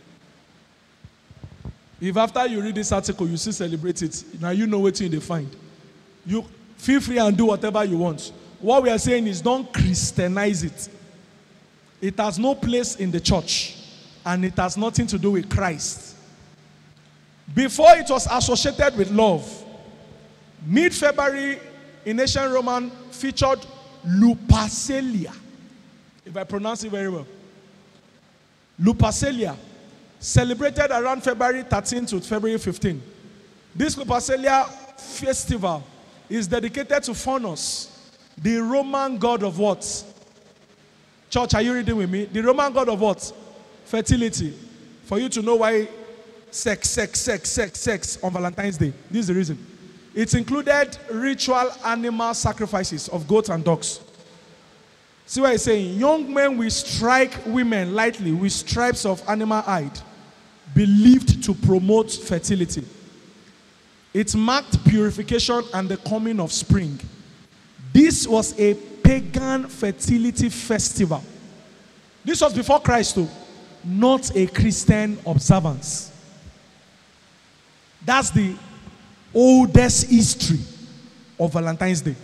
If after you read this article, you still celebrate it, now you know what you find. You feel free and do whatever you want. What we are saying is don't Christianize it. It has no place in the church, and it has nothing to do with Christ. Before it was associated with love, mid-February in ancient Roman featured Lupercalia, if I pronounce it very well. Lupercalia, celebrated around February thirteenth to February fifteenth. This Lupercalia festival is dedicated to Faunus, the Roman god of what? Church, are you reading with me? The Roman god of what? Fertility. For you to know why sex, sex, sex, sex, sex on Valentine's Day. This is the reason. It included ritual animal sacrifices of goats and dogs. See what he's saying? Young men will strike women lightly with stripes of animal hide, believed to promote fertility. It marked purification and the coming of spring. This was a pagan fertility festival. This was before Christ, too, not a Christian observance. That's the oldest history of Valentine's Day.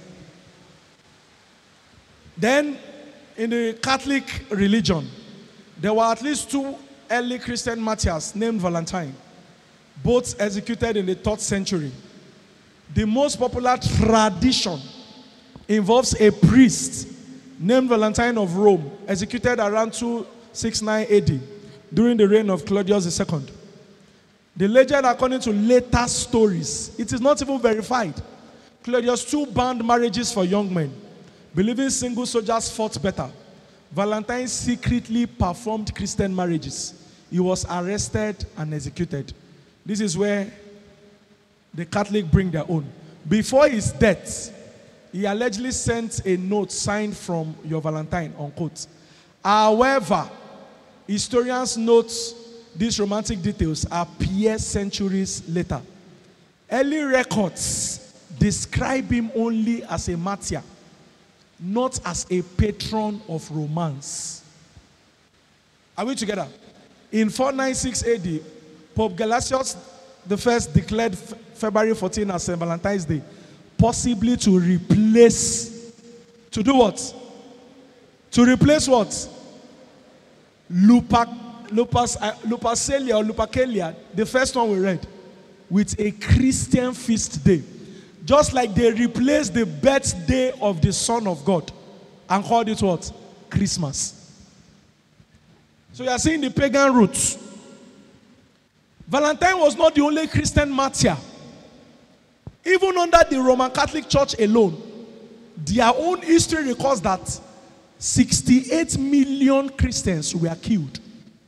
Then, in the Catholic religion, there were at least two early Christian martyrs named Valentine, both executed in the third century. The most popular tradition involves a priest named Valentine of Rome, executed around two sixty-nine A D during the reign of Claudius the Second. The legend, according to later stories, it is not even verified. Claudius too banned marriages for young men, believing single soldiers fought better. Valentine secretly performed Christian marriages. He was arrested and executed. This is where the Catholic bring their own. Before his death, he allegedly sent a note signed from your Valentine, unquote. However, historians note these romantic details appear centuries later. Early records describe him only as a martyr, not as a patron of romance. Are we together? In four ninety-six A D, Pope Gelasius the First declared February fourteenth as Saint Valentine's Day, possibly to replace, to do what? To replace what? Lupac, Lupas, uh, Lupacelia or Lupacalia, the first one we read, with a Christian feast day. Just like they replaced the birthday of the Son of God and called it what? Christmas. So you are seeing the pagan roots. Valentine was not the only Christian martyr. Even under the Roman Catholic Church alone, their own history records that sixty-eight million Christians were killed.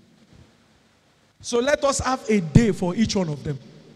So let us have a day for each one of them.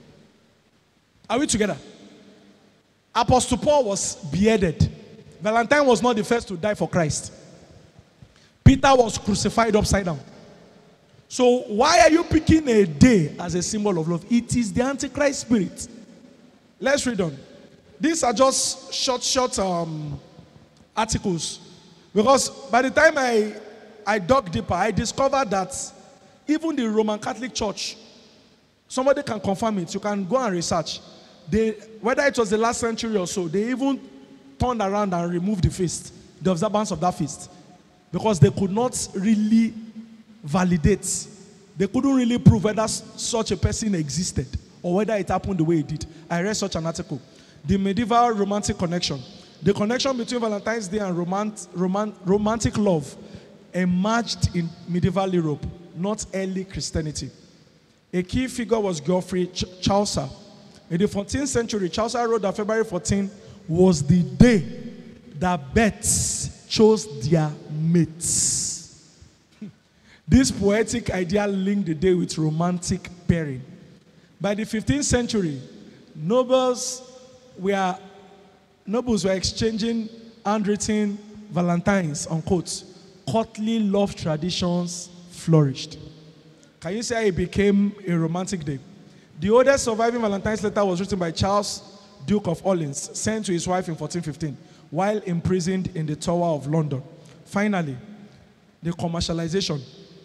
Are we together? Apostle Paul was beheaded. Valentine was not the first to die for Christ. Peter was crucified upside down. So why are you picking a day as a symbol of love? It is the Antichrist spirit. Let's read on. These are just short, short um, articles. Because by the time I, I dug deeper, I discovered that even the Roman Catholic Church, somebody can confirm it. You can go and research. They, whether it was the last century or so, they even turned around and removed the feast, the observance of that feast. Because they could not really validate. They couldn't really prove whether such a person existed or whether it happened the way it did. I read such an article. The medieval romantic connection. The connection between Valentine's Day and romant, romant, romantic love emerged in medieval Europe, not early Christianity. A key figure was Geoffrey Ch Chaucer. In the fourteenth century, Chaucer wrote that February fourteenth was the day that birds chose their mates. This poetic idea linked the day with romantic pairing. By the fifteenth century, nobles were, nobles were exchanging handwritten valentines, unquote. Courtly love traditions flourished. Can you say it became a romantic day? The oldest surviving Valentine's letter was written by Charles, Duke of Orleans, sent to his wife in fourteen fifteen, while imprisoned in the Tower of London. Finally, the commercialization.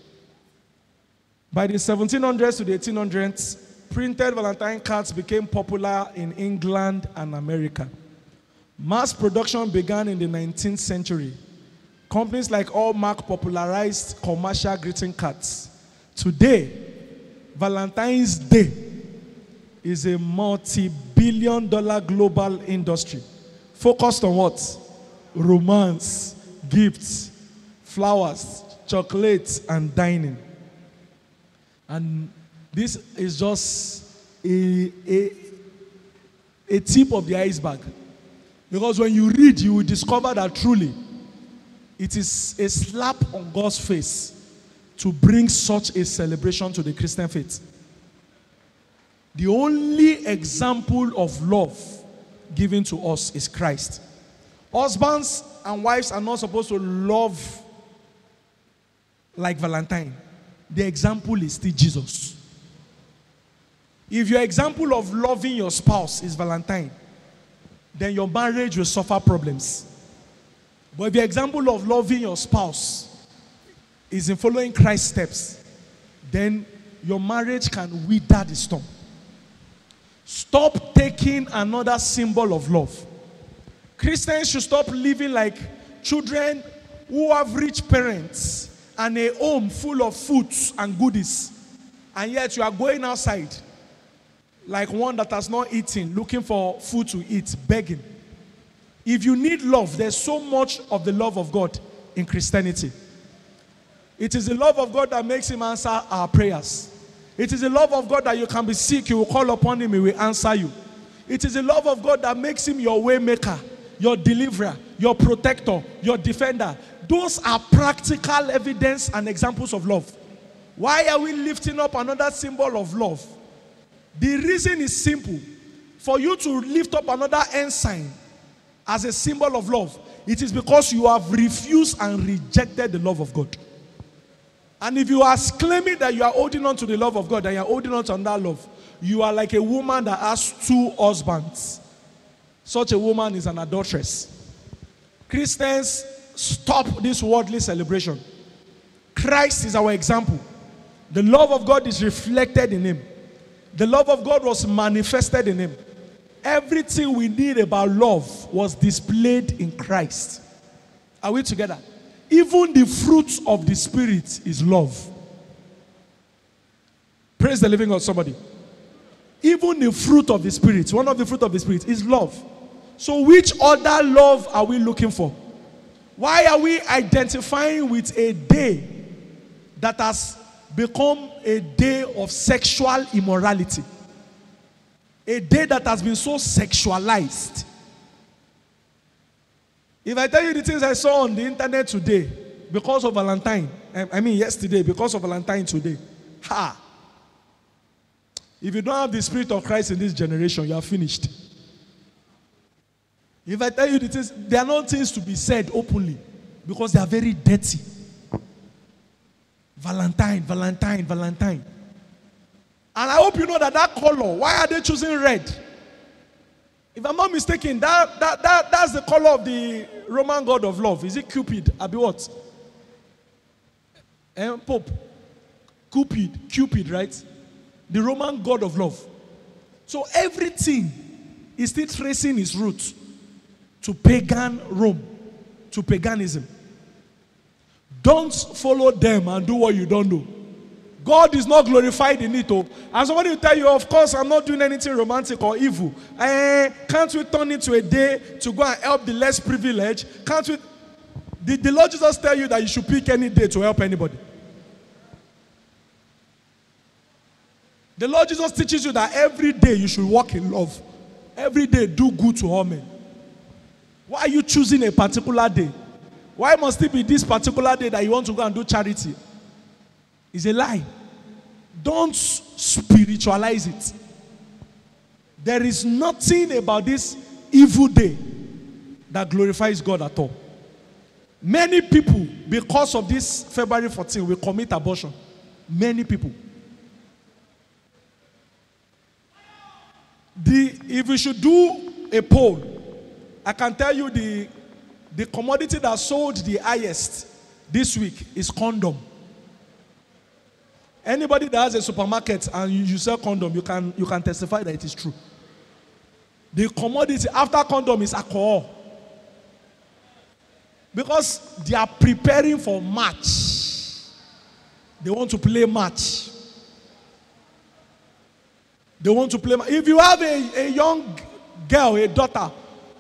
By the seventeen hundreds to the eighteen hundreds, printed Valentine cards became popular in England and America. Mass production began in the nineteenth century. Companies like Allmark popularized commercial greeting cards. Today, Valentine's Day is a multi-billion dollar global industry focused on what? Romance, gifts, flowers, chocolates, and dining. And this is just a, a, a tip of the iceberg. Because when you read, you will discover that truly it is a slap on God's face to bring such a celebration to the Christian faith. The only example of love given to us is Christ. Husbands and wives are not supposed to love like Valentine. The example is still Jesus. If your example of loving your spouse is Valentine, then your marriage will suffer problems. But if your example of loving your spouse is in following Christ's steps, then your marriage can wither the storm. Stop taking another symbol of love. Christians should stop living like children who have rich parents and a home full of foods and goodies, and yet you are going outside like one that has not eaten, looking for food to eat, begging. If you need love, there's so much of the love of God in Christianity. It is the love of God that makes him answer our prayers. It is the love of God that you can be sick, you will call upon him, he will answer you. It is the love of God that makes him your way maker, your deliverer, your protector, your defender. Those are practical evidence and examples of love. Why are we lifting up another symbol of love? The reason is simple. For you to lift up another ensign as a symbol of love, it is because you have refused and rejected the love of God. And if you are claiming that you are holding on to the love of God, that you are holding on to that love, you are like a woman that has two husbands. Such a woman is an adulteress. Christians, stop this worldly celebration. Christ is our example. The love of God is reflected in him. The love of God was manifested in him. Everything we need about love was displayed in Christ. Are we together? Even the fruit of the Spirit is love. Praise the living God, somebody. Even the fruit of the Spirit, one of the fruit of the Spirit is love. So which other love are we looking for? Why are we identifying with a day that has become a day of sexual immorality? A day that has been so sexualized. If I tell you the things I saw on the internet today, because of Valentine, I mean yesterday, because of Valentine today, ha! If you don't have the Spirit of Christ in this generation, you are finished. If I tell you the things, they are not things to be said openly, because they are very dirty. Valentine, Valentine, Valentine. And I hope you know that that color, why are they choosing red? If I'm not mistaken, that, that, that, that's the color of the Roman god of love. Is it Cupid? Abi what? Eh, Pope. Cupid. Cupid, right? The Roman god of love. So everything is still tracing its roots to pagan Rome, to paganism. Don't follow them and do what you don't do. God is not glorified in it. Oh. And somebody will tell you, of course, I'm not doing anything romantic or evil. Eh, can't we turn it to a day to go and help the less privileged? Can't we? Did the Lord Jesus tell you that you should pick any day to help anybody? The Lord Jesus teaches you that every day you should walk in love. Every day do good to all men. Why are you choosing a particular day? Why must it be this particular day that you want to go and do charity? It's a lie. Don't spiritualize it. There is nothing about this evil day that glorifies God at all. Many people, because of this February fourteenth, will commit abortion. Many people. The, if we should do a poll, I can tell you the, the commodity that sold the highest this week is condom. Anybody that has a supermarket and you, you sell condom, you can, you can testify that it is true. The commodity after condom is alcohol. Because they are preparing for match. They want to play match. They want to play match. If you have a, a young girl, a daughter,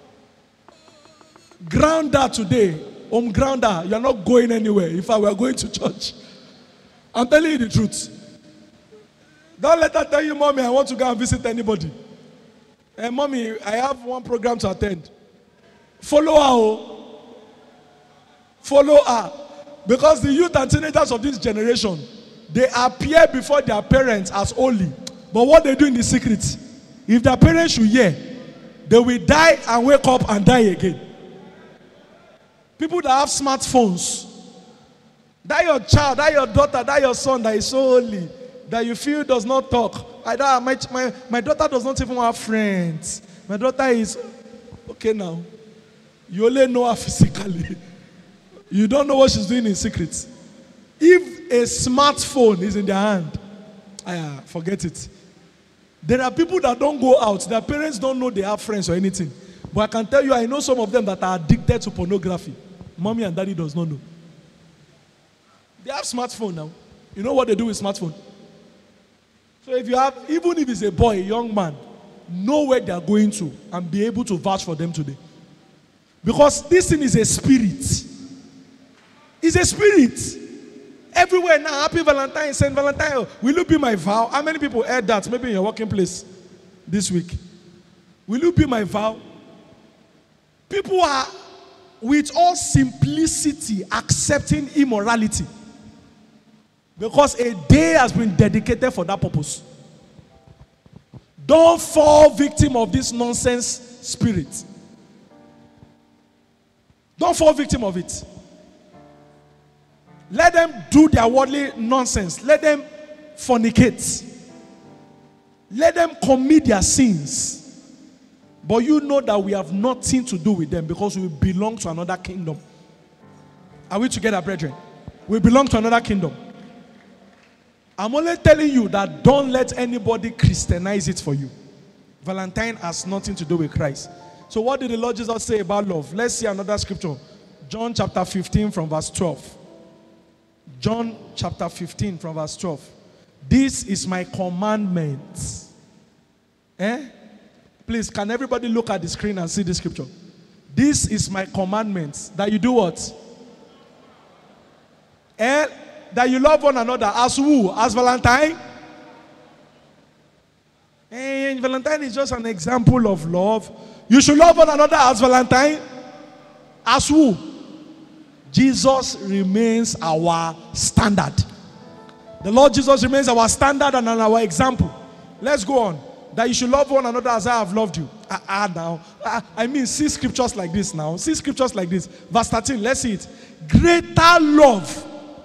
ground her today, home ground her, you are not going anywhere. If I were going to church, I'm telling you the truth. Don't let her tell you, Mommy, I want to go and visit anybody. Hey, Mommy, I have one program to attend. Follow her. Oh. Follow her. Because the youth and teenagers of this generation, they appear before their parents as holy. But what they do in the secret, if their parents should hear, they will die and wake up and die again. People that have smartphones, that your child, that your daughter, that your son that is so holy, that you feel does not talk. I don't, my, my, my daughter does not even have friends. My daughter is, okay now, you only know her physically. You don't know what she's doing in secret. If a smartphone is in their hand, ah, forget it. There are people that don't go out. Their parents don't know they have friends or anything. But I can tell you, I know some of them that are addicted to pornography. Mommy and daddy does not know. They have smartphone now. You know what they do with smartphone? So if you have, even if it's a boy, a young man, know where they are going to and be able to vouch for them today. Because this thing is a spirit. It's a spirit. Everywhere now, happy Valentine, Saint Valentine. Will you be my vow? How many people heard that? Maybe in your working place this week. Will you be my vow? People are, with all simplicity, accepting immorality. Because a day has been dedicated for that purpose. Don't fall victim of this nonsense spirit. Don't fall victim of it. Let them do their worldly nonsense. Let them fornicate. Let them commit their sins. But you know that we have nothing to do with them because we belong to another kingdom. Are we together, brethren? We belong to another kingdom. I'm only telling you that don't let anybody Christianize it for you. Valentine has nothing to do with Christ. So what did the Lord Jesus say about love? Let's see another scripture. John chapter fifteen from verse twelve. John chapter fifteen from verse twelve. This is my commandment. Eh? Please, can everybody look at the screen and see the scripture? This is my commandment. That you do what? Eh? That you love one another as who? As Valentine? And Valentine is just an example of love. You should love one another as Valentine. As who? Jesus remains our standard. The Lord Jesus remains our standard and our example. Let's go on. That you should love one another as I have loved you. Ah, ah now. Ah, I mean, see scriptures like this now. See scriptures like this. Verse thirteen, let's see it. Greater love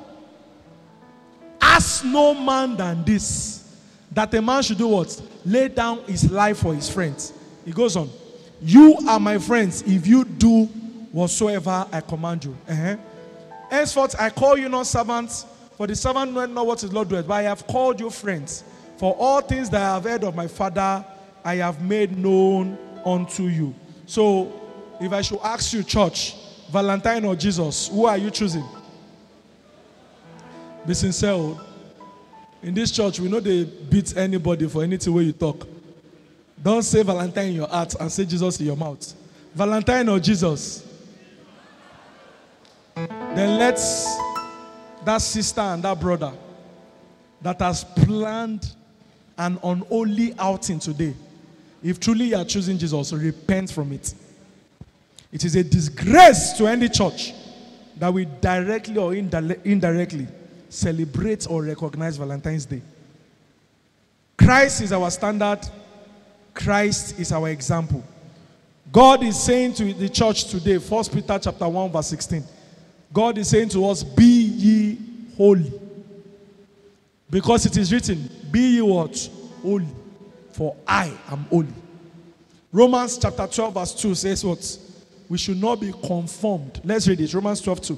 has no man than this, that a man should do what? Lay down his life for his friends. He goes on. You are my friends if you do whatsoever I command you. Uh-huh. Henceforth I call you not servants, for the servant knoweth not what his Lord doeth, but I have called you friends. For all things that I have heard of my Father, I have made known unto you. So, if I should ask you, church, Valentine or Jesus, who are you choosing? Be sincere. In this church, we know they beat anybody for anything where you talk. Don't say Valentine in your heart and say Jesus in your mouth. Valentine or Jesus? Then let's, that sister and that brother that has planned an unholy outing today, if truly you are choosing Jesus, repent from it. It is a disgrace to any church that we directly or indirectly celebrate or recognize Valentine's Day. Christ is our standard. Christ is our example. God is saying to the church today, First Peter chapter one verse sixteen, God is saying to us, be ye holy. Because it is written, be ye what? Holy. For I am holy. Romans chapter twelve verse two says what? We should not be conformed. Let's read it. Romans twelve two.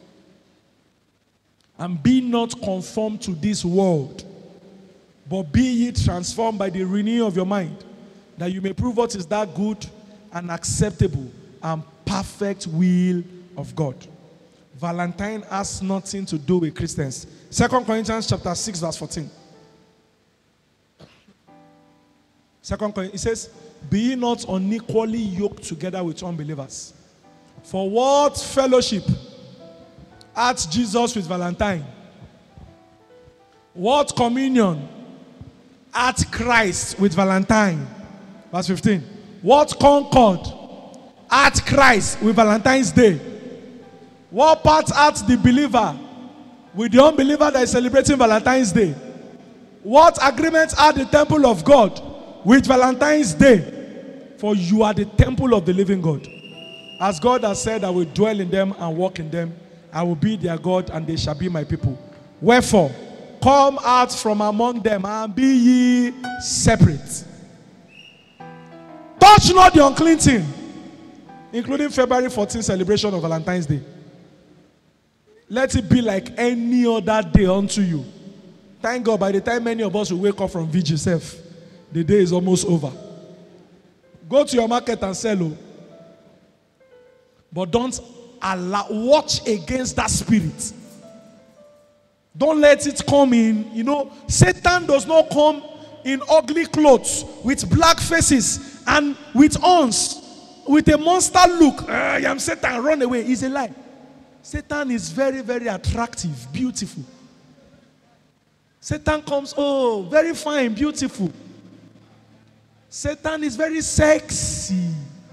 And be not conformed to this world, but be ye transformed by the renewing of your mind, that you may prove what is that good and acceptable and perfect will of God. Valentine has nothing to do with Christians. Second Corinthians chapter six verse fourteen. Second Corinthians, it says, be ye not unequally yoked together with unbelievers. For what fellowship hath Jesus with Valentine? What communion hath Christ with Valentine? Verse fifteen. What concord hath Christ with Valentine's Day? What part hath the believer with the unbeliever that is celebrating Valentine's Day? What agreement hath the temple of God with Valentine's Day? For you are the temple of the living God. As God has said, I will dwell in them and walk in them. I will be their God and they shall be my people. Wherefore, come out from among them and be ye separate. Touch not the unclean thing, including February fourteenth celebration of Valentine's Day. Let it be like any other day unto you. Thank God, by the time many of us will wake up from vigil self, the day is almost over. Go to your market and sell. Oh. But don't allow, watch against that spirit. Don't let it come in. You know, Satan does not come in ugly clothes with black faces and with horns, with a monster look. I am Satan, run away. It's a lie. Satan is very, very attractive, beautiful. Satan comes, oh, very fine, beautiful. Satan is very sexy.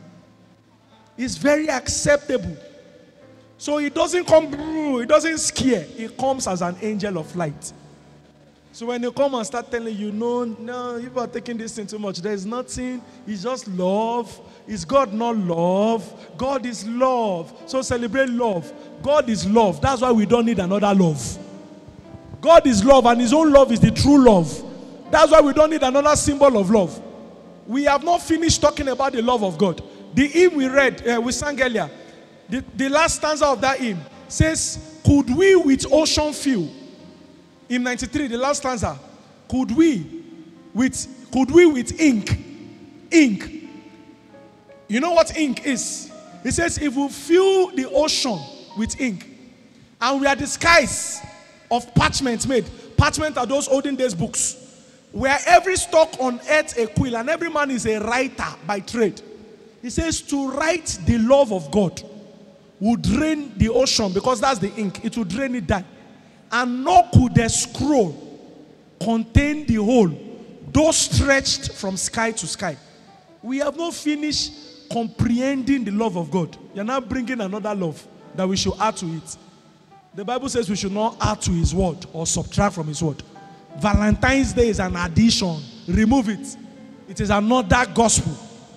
He's very acceptable. So he doesn't come, he doesn't scare. He comes as an angel of light. So when you come and start telling you, no, no, you are taking this thing too much. There is nothing. It's just love. Is God not love? God is love. So celebrate love. God is love. That's why we don't need another love. God is love, and his own love is the true love. That's why we don't need another symbol of love. We have not finished talking about the love of God. The hymn we read, uh, we sang earlier, the, the last stanza of that hymn says, could we with ocean fill? In ninety-three, the last stanza, could we with, could we with ink, ink. You know what ink is? It says, if we fill the ocean with ink, and we are the skies of parchment made. Parchment are those olden days books, where every stalk on earth a quill, and every man is a writer by trade. He says to write the love of God would drain the ocean, because that's the ink. It will drain it down. And nor could a scroll contain the whole, though stretched from sky to sky. We have not finished comprehending the love of God. You're now bringing another love that we should add to it. The Bible says we should not add to his word or subtract from his word. Valentine's Day is an addition. Remove it. It is another gospel.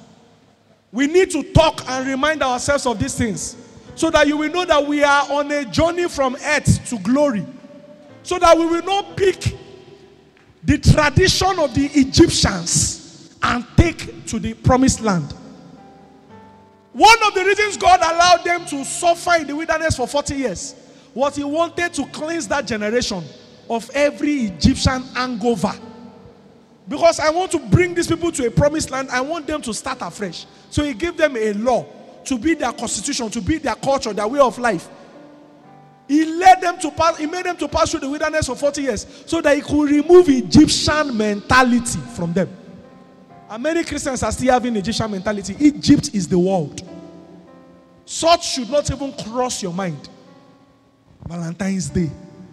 We need to talk and remind ourselves of these things, so that you will know that we are on a journey from earth to glory. So that we will not pick the tradition of the Egyptians and take to the promised land. One of the reasons God allowed them to suffer in the wilderness for forty years was he wanted to cleanse that generation of every Egyptian hangover. Because I want to bring these people to a promised land. I want them to start afresh. So he gave them a law to be their constitution, to be their culture, their way of life. He led them to pass, he made them to pass through the wilderness for forty years so that he could remove Egyptian mentality from them. And many Christians are still having Egyptian mentality. Egypt is the world. Such should not even cross your mind. Valentine's Day.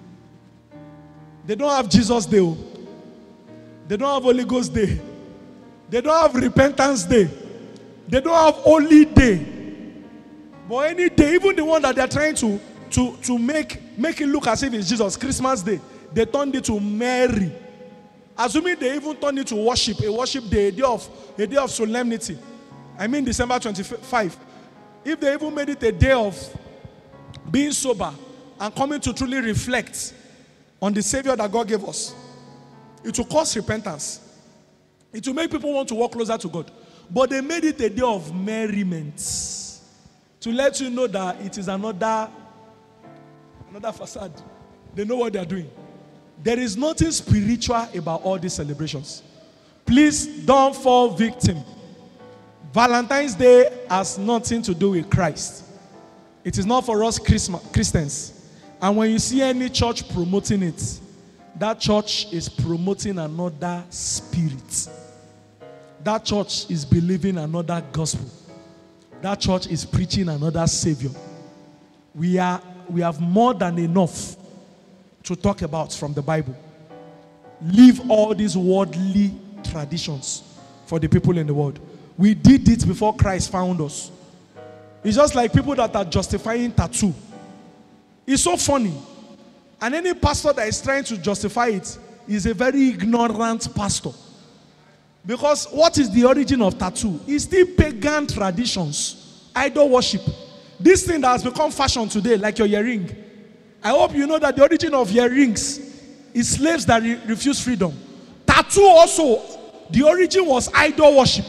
They don't have Jesus Day. They don't have Holy Ghost Day. They don't have Repentance Day. They don't have Holy Day. But any day, even the one that they're trying to, to, to make, make it look as if it's Jesus, Christmas Day, they turned it to Mary. Assuming they even turned it to worship, a worship day, a day of, a day of solemnity. I mean December twenty-fifth. If they even made it a day of being sober and coming to truly reflect on the Savior that God gave us, it will cause repentance. It will make people want to walk closer to God. But they made it a day of merriment, to let you know that it is another, another facade. They know what they are doing. There is nothing spiritual about all these celebrations. Please don't fall victim. Valentine's Day has nothing to do with Christ. It is not for us Christians. And when you see any church promoting it, that church is promoting another spirit. That church is believing another gospel. That church is preaching another Savior. We are, we have more than enough to talk about from the Bible. Leave all these worldly traditions for the people in the world. We did it before Christ found us. It's just like people that are justifying tattoo. It's so funny. And any pastor that is trying to justify it is a very ignorant pastor. Because what is the origin of tattoo? It's still pagan traditions, idol worship. This thing that has become fashion today, like your earring. I hope you know that the origin of earrings is slaves that re refuse freedom. Tattoo also, the origin was idol worship.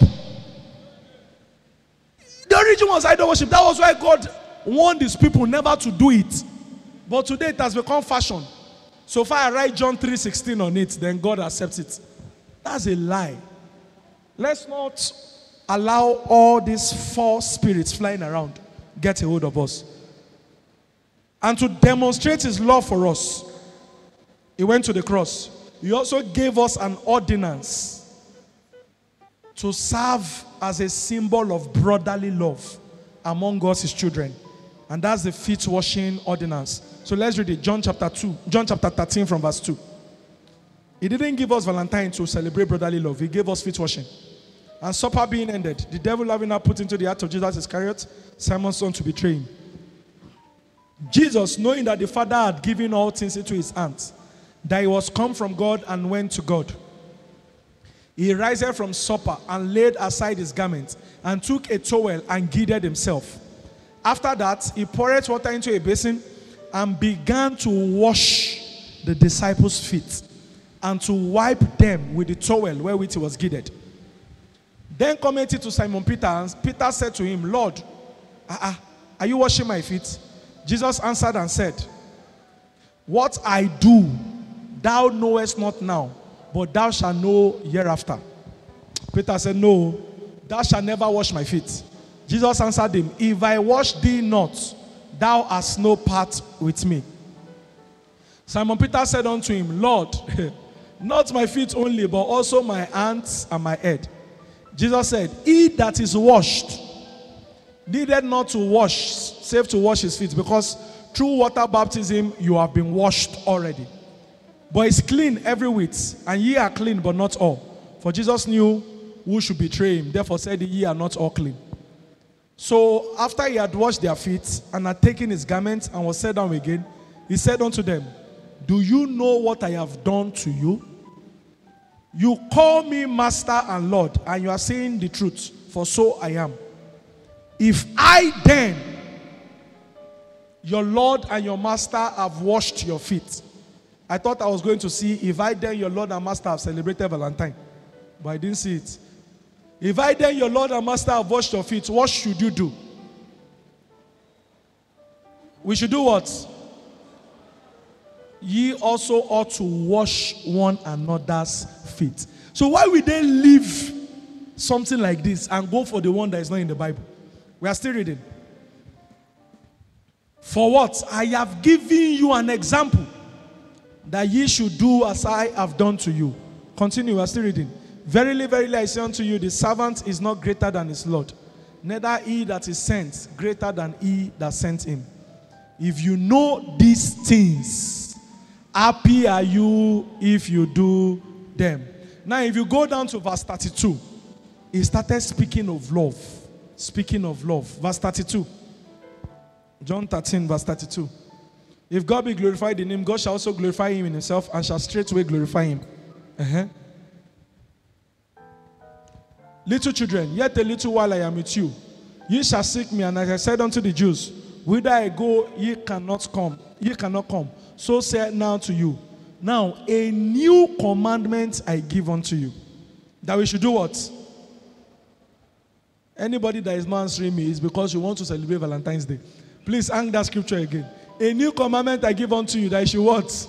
The origin was idol worship. That was why God warned his people never to do it. But today it has become fashion. So far I write John three sixteen on it, then God accepts it. That's a lie. Let's not allow all these false spirits flying around get a hold of us. And to demonstrate his love for us, he went to the cross. He also gave us an ordinance to serve as a symbol of brotherly love among us, his children. And that's the feet washing ordinance. So let's read it. John chapter two, John chapter thirteen from verse two. He didn't give us Valentine to celebrate brotherly love. He gave us feet washing. And supper being ended, the devil having now put into the heart of Judas Iscariot, Simon's son, to betray him. Jesus, knowing that the Father had given all things into his hands, that he was come from God and went to God, he riseth from supper and laid aside his garment and took a towel and girded himself. After that, he poured water into a basin and began to wash the disciples' feet and to wipe them with the towel wherewith he was girded. Then coming to Simon Peter, and Peter said to him, Lord, uh-uh, are you washing my feet? Jesus answered and said, what I do, thou knowest not now, but thou shalt know hereafter. Peter said, no, thou shalt never wash my feet. Jesus answered him, if I wash thee not, thou hast no part with me. Simon Peter said unto him, Lord, not my feet only, but also my hands and my head. Jesus said, he that is washed needed not to wash, save to wash his feet, because through water baptism you have been washed already. But it's clean every whit, and ye are clean, but not all. For Jesus knew who should betray him, therefore said he, ye are not all clean. So after he had washed their feet, and had taken his garment, and was set down again, he said unto them, do you know what I have done to you? You call me Master and Lord, and you are saying the truth, for so I am. If I then, your Lord and your Master, have washed your feet. I thought I was going to see, if I then, your Lord and Master, have celebrated Valentine. But I didn't see it. If I then, your Lord and Master, have washed your feet, what should you do? We should do what? Ye also ought to wash one another's feet. So why would they leave something like this and go for the one that is not in the Bible? We are still reading. For what? I have given you an example, that ye should do as I have done to you. Continue, we are still reading. Verily, verily, I say unto you, the servant is not greater than his Lord, neither he that is sent greater than he that sent him. If you know these things, happy are you if you do them. Now, if you go down to verse thirty-two, he started speaking of love. Speaking of love. Verse thirty-two. John thirteen, verse thirty-two. If God be glorified in him, God shall also glorify him in himself, and shall straightway glorify him. Uh-huh. Little children, yet a little while I am with you. Ye shall seek me, and as I said unto the Jews, whither I go, ye cannot come. Ye cannot come. So say now to you. Now, a new commandment I give unto you. That we should do what? Anybody that is not answering me is because you want to celebrate Valentine's Day. Please hang that scripture again. A new commandment I give unto you, that you should what?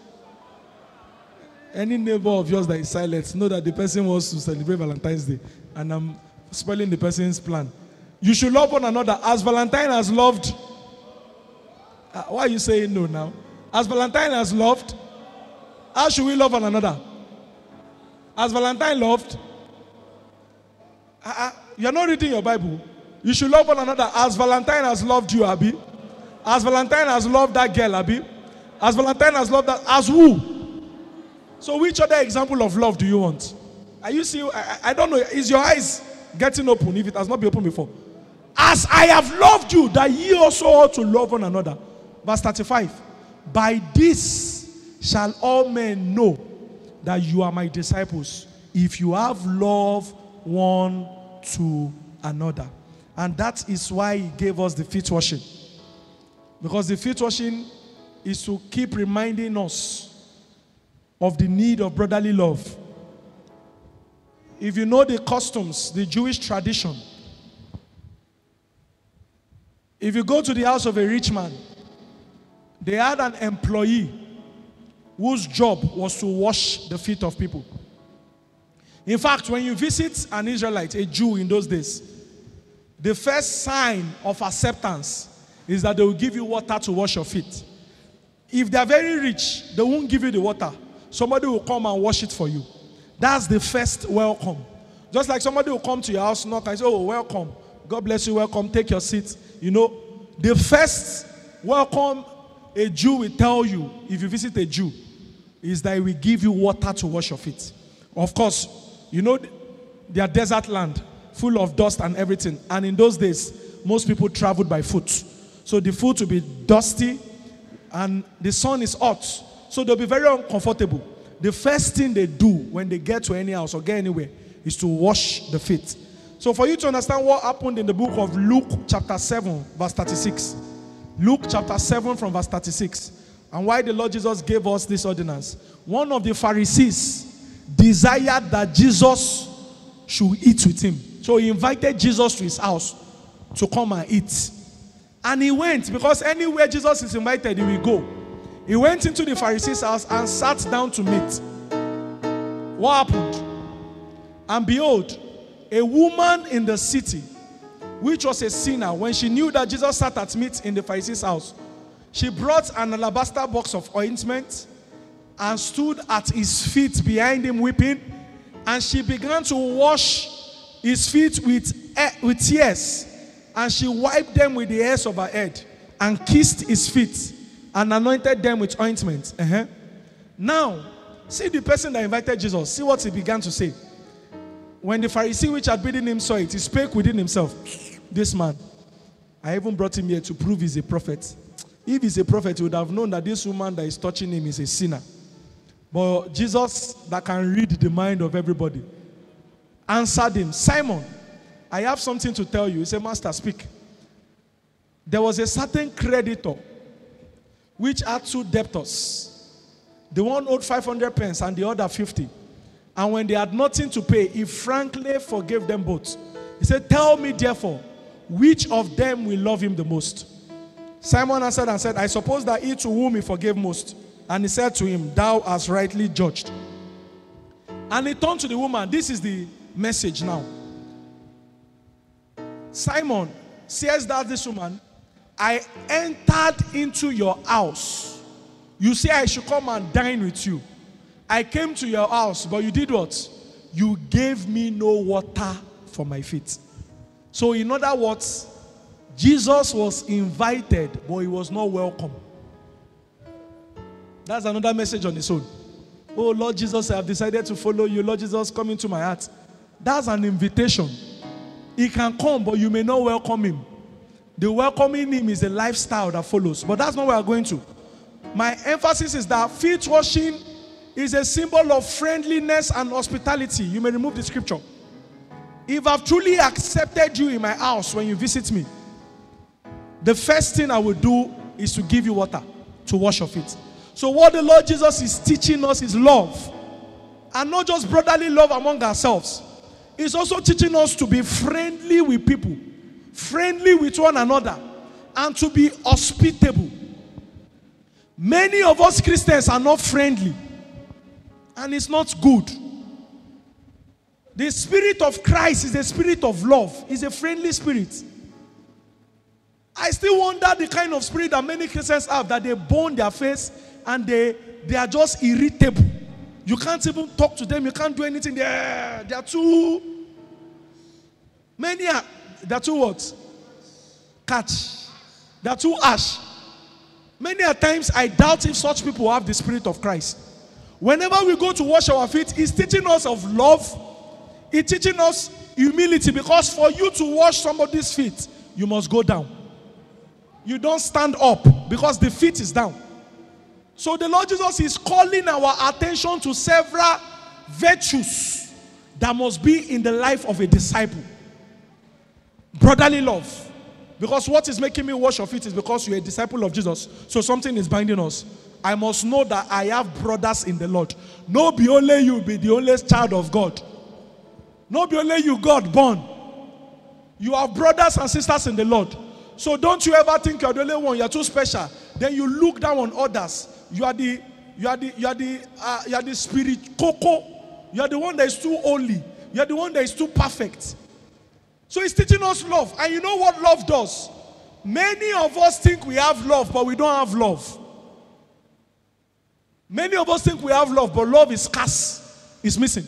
Any neighbor of yours that is silent, know that the person wants to celebrate Valentine's Day. And I'm spoiling the person's plan. You should love one another as Valentine has loved. Uh, why are you saying no now? As Valentine has loved, how should we love one another? As Valentine loved, uh, uh, you're not reading your Bible. You should love one another as Valentine has loved you, Abby. As Valentine has loved that girl, Abby. As Valentine has loved that, as who? So which other example of love do you want? Are you seeing? I, I don't know. Is your eyes getting open if it has not been open before? As I have loved you, that ye also ought to love one another. Verse thirty-five. By this shall all men know that you are my disciples, if you have love one to another. And that is why he gave us the feet washing. Because the feet washing is to keep reminding us of the need of brotherly love. If you know the customs, the Jewish tradition, if you go to the house of a rich man, they had an employee whose job was to wash the feet of people. In fact, when you visit an Israelite, a Jew in those days, the first sign of acceptance is that they will give you water to wash your feet. If they are very rich, they won't give you the water. Somebody will come and wash it for you. That's the first welcome. Just like somebody will come to your house, knock and say, oh, welcome. God bless you, welcome, take your seat. You know, the first welcome a Jew will tell you, if you visit a Jew, is that he will give you water to wash your feet. Of course, you know, their desert land, full of dust and everything. And in those days, most people traveled by foot. So the foot will be dusty and the sun is hot. So they'll be very uncomfortable. The first thing they do when they get to any house or get anywhere is to wash the feet. So for you to understand what happened in the book of Luke chapter seven, verse thirty-six. Luke chapter seven from verse thirty-six. And why the Lord Jesus gave us this ordinance. One of the Pharisees desired that Jesus should eat with him. So he invited Jesus to his house to come and eat. And he went, because anywhere Jesus is invited, he will go. He went into the Pharisee's house and sat down to meat. What happened? And behold, a woman in the city, which was a sinner, when she knew that Jesus sat at meat in the Pharisee's house, she brought an alabaster box of ointment and stood at his feet behind him weeping, and she began to wash his feet with, with tears, and she wiped them with the hairs of her head and kissed his feet and anointed them with ointment. Uh-huh. Now, see the person that invited Jesus, see what he began to say. When the Pharisee which had bidden him saw it, he spake within himself, this man, I even brought him here to prove he's a prophet. If he's a prophet, he would have known that this woman that is touching him is a sinner. But Jesus, that can read the mind of everybody, answered him, Simon, I have something to tell you. He said, Master, speak. There was a certain creditor which had two debtors. The one owed five hundred pence and the other fifty. And when they had nothing to pay, he frankly forgave them both. He said, tell me therefore, which of them will love him the most? Simon answered and said, I suppose that he to whom he forgave most. And he said to him, thou hast rightly judged. And he turned to the woman. This is the message now. Simon, says that this woman, I entered into your house. You say I should come and dine with you. I came to your house, but you did what? You gave me no water for my feet. So in other words, Jesus was invited, but he was not welcome. That's another message on its own. Oh, Lord Jesus, I have decided to follow you. Lord Jesus, come into my heart. That's an invitation. He can come, but you may not welcome him. The welcoming him is a lifestyle that follows. But that's not where we're going to. My emphasis is that feet washing is a symbol of friendliness and hospitality. You may remove the scripture. If I've truly accepted you in my house when you visit me, the first thing I will do is to give you water to wash your feet. So what the Lord Jesus is teaching us is love. And not just brotherly love among ourselves. He's also teaching us to be friendly with people. Friendly with one another. And to be hospitable. Many of us Christians are not friendly. And it's not good. The spirit of Christ is a spirit of love. It's a friendly spirit. I still wonder the kind of spirit that many Christians have, that they bone their face and they, they are just irritable. You can't even talk to them. You can't do anything. They are, they are too... Many are... They are too what? Catch. They are too harsh. Many a times I doubt if such people have the spirit of Christ. Whenever we go to wash our feet, he's teaching us of love. He's teaching us humility, because for you to wash somebody's feet, you must go down. You don't stand up because the feet is down. So the Lord Jesus is calling our attention to several virtues that must be in the life of a disciple. Brotherly love. Because what is making me wash your feet is because you're a disciple of Jesus. So something is binding us. I must know that I have brothers in the Lord. No be only you be the only child of God. No be only you God born. You have brothers and sisters in the Lord. So don't you ever think you're the only one, you're too special. Then you look down on others. You are the you are the you are the uh, you are the spirit coco. You are the one that is too holy. You are the one that is too perfect. So he's teaching us love. And you know what love does? Many of us think we have love, but we don't have love. Many of us think we have love, but love is scarce. It's missing.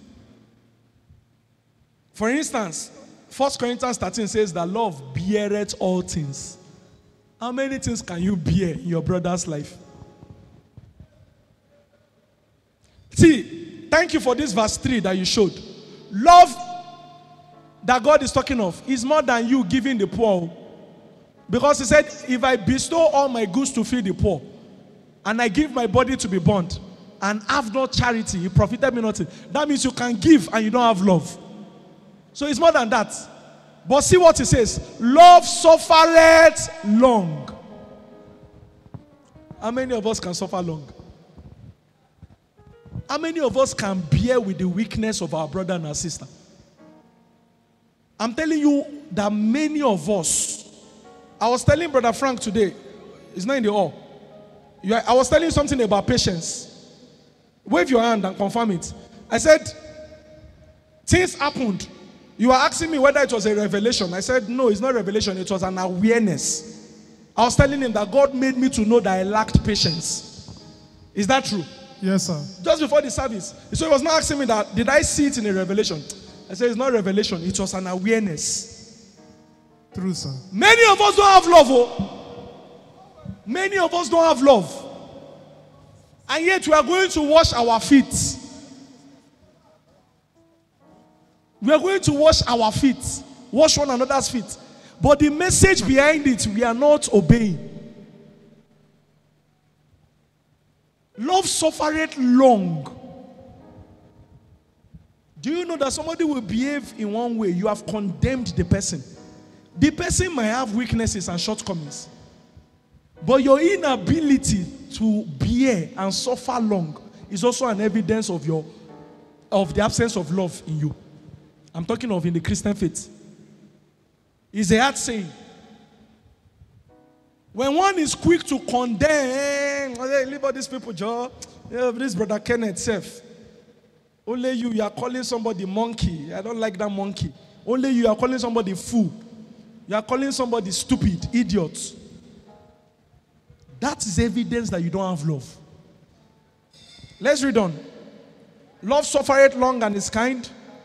For instance, First Corinthians thirteen says that love beareth all things. How many things can you bear in your brother's life? See, thank you for this verse three that you showed. Love that God is talking of is more than you giving the poor. Because he said, if I bestow all my goods to feed the poor, and I give my body to be burnt, and have no charity, it profited me nothing. That means you can give and you don't have love. So it's more than that. But see what he says. Love suffereth long. How many of us can suffer long? How many of us can bear with the weakness of our brother and our sister? I'm telling you that many of us, I was telling Brother Frank today, he's not in the hall. You are, I was telling you something about patience. Wave your hand and confirm it. I said, things happened. You are asking me whether it was a revelation. I said, no, it's not revelation. It was an awareness. I was telling him that God made me to know that I lacked patience. Is that true? Yes, sir. Just before the service. So he was not asking me that, did I see it in a revelation? I said, it's not revelation. It was an awareness. True, sir. Many of us don't have love. Oh. Many of us don't have love. And yet we are going to wash our feet. We are going to wash our feet. Wash one another's feet. But the message behind it, we are not obeying. Love suffereth long. Do you know that somebody will behave in one way? You have condemned the person. The person might have weaknesses and shortcomings. But your inability to bear and suffer long is also an evidence of your of the absence of love in you. I'm talking of in the Christian faith. It's a hard saying. When one is quick to condemn, hey, leave all these people, Joe. Yeah, this brother Kenneth self. Only you, you are calling somebody monkey. I don't like that monkey. Only you are calling somebody fool. You are calling somebody stupid, idiot. That is evidence that you don't have love. Let's read on. Love suffereth long and is kind.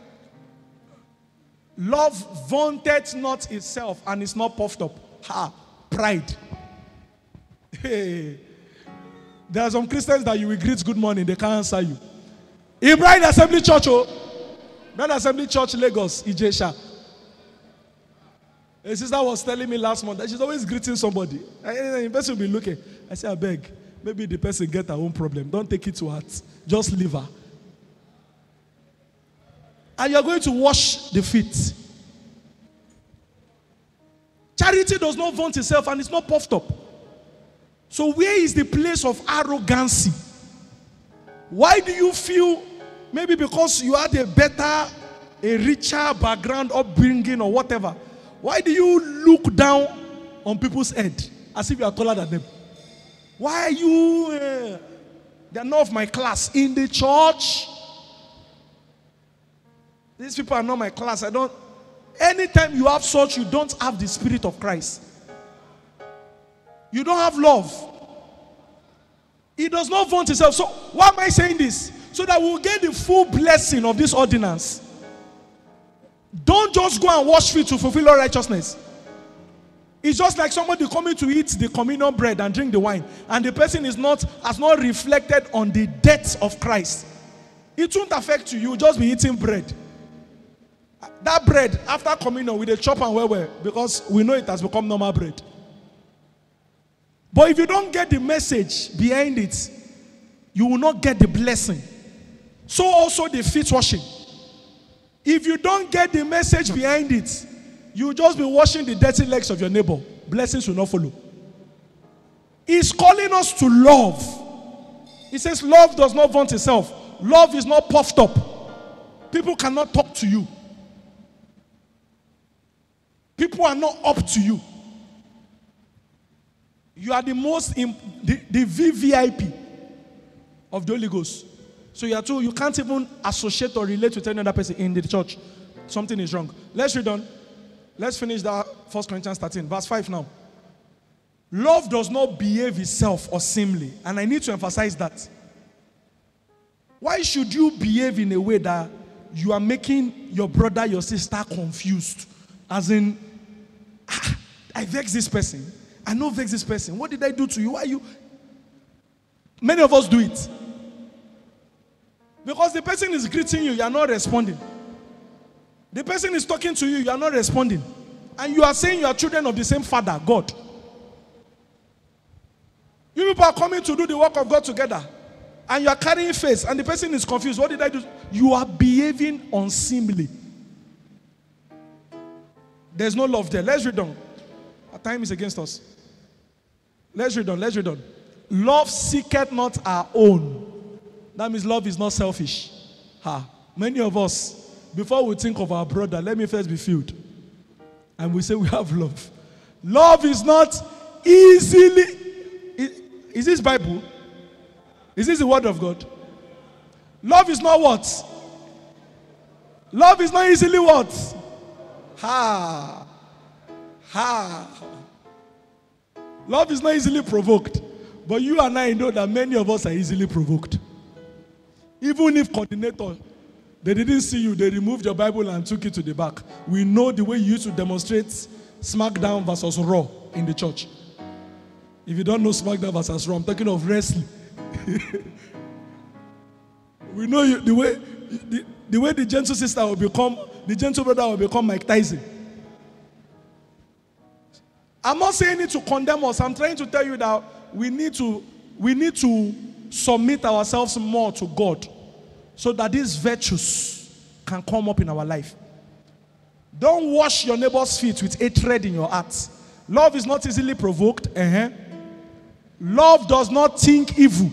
Love vaunteth not itself and is not puffed up. Ha! Pride. Hey. There are some Christians that you will greet good morning, they can't answer you. In Bride Assembly Church, oh, Bride Assembly Church, Lagos, Ijesha. A sister was telling me last month that she's always greeting somebody. And the person will be looking. I say, I beg, maybe the person get her own problem. Don't take it to heart. Just leave her. And you're going to wash the feet. Charity does not vaunt itself and it's not puffed up. So where is the place of arrogancy? Why do you feel, maybe because you had a better, a richer background, upbringing or whatever, why do you look down on people's head as if you are taller than them? Why are you, uh, they are not of my class in the church? These people are not my class. I don't, anytime you have such, you don't have the Spirit of Christ. You don't have love. It does not vaunt itself. So why am I saying this? So that we'll get the full blessing of this ordinance. Don't just go and wash feet to fulfill all righteousness. It's just like somebody coming to eat the communion bread and drink the wine, and the person is not has not reflected on the death of Christ. It won't affect you. You'll just be eating bread. That bread, after communion, with a chop and well, well, because we know it has become normal bread. But if you don't get the message behind it, you will not get the blessing. So also the feet washing. If you don't get the message behind it, you will just be washing the dirty legs of your neighbor. Blessings will not follow. He's calling us to love. He says love does not vaunt itself. Love is not puffed up. People cannot talk to you. People are not up to you. You are the most, imp- the, the V V I P of the Holy Ghost. So you are too, you can't even associate or relate with any other person in the church. Something is wrong. Let's read on. Let's finish that First Corinthians thirteen, verse five now. Love does not behave itself unseemly. And I need to emphasize that. Why should you behave in a way that you are making your brother, your sister confused? As in, ah, I vex this person. I know vex this person. What did I do to you? Why are you? Many of us do it. Because the person is greeting you, you are not responding. The person is talking to you, you are not responding. And you are saying you are children of the same Father, God. You people are coming to do the work of God together. And you are carrying face, and the person is confused. What did I do? You are behaving unseemly. There's no love there. Let's read on. Our time is against us. Let's read on. Let's read on. Love seeketh not our own. That means love is not selfish. Ha. Many of us, before we think of our brother, let me first be filled. And we say we have love. Love is not easily. Is, is this Bible? Is this the word of God? Love is not what? Love is not easily what? Ha. Ha. Love is not easily provoked. But you and I know that many of us are easily provoked. Even if coordinator, they didn't see you, they removed your Bible and took it to the back. We know the way you used to demonstrate SmackDown versus Raw in the church. If you don't know SmackDown versus Raw, I'm talking of wrestling. We know you, the way the, the way the gentle sister will become, the gentle brother will become Mike Tyson. I'm not saying it to condemn us. I'm trying to tell you that we need to we need to submit ourselves more to God, so that these virtues can come up in our life. Don't wash your neighbor's feet with hatred in your heart. Love is not easily provoked. Uh-huh. Love does not think evil.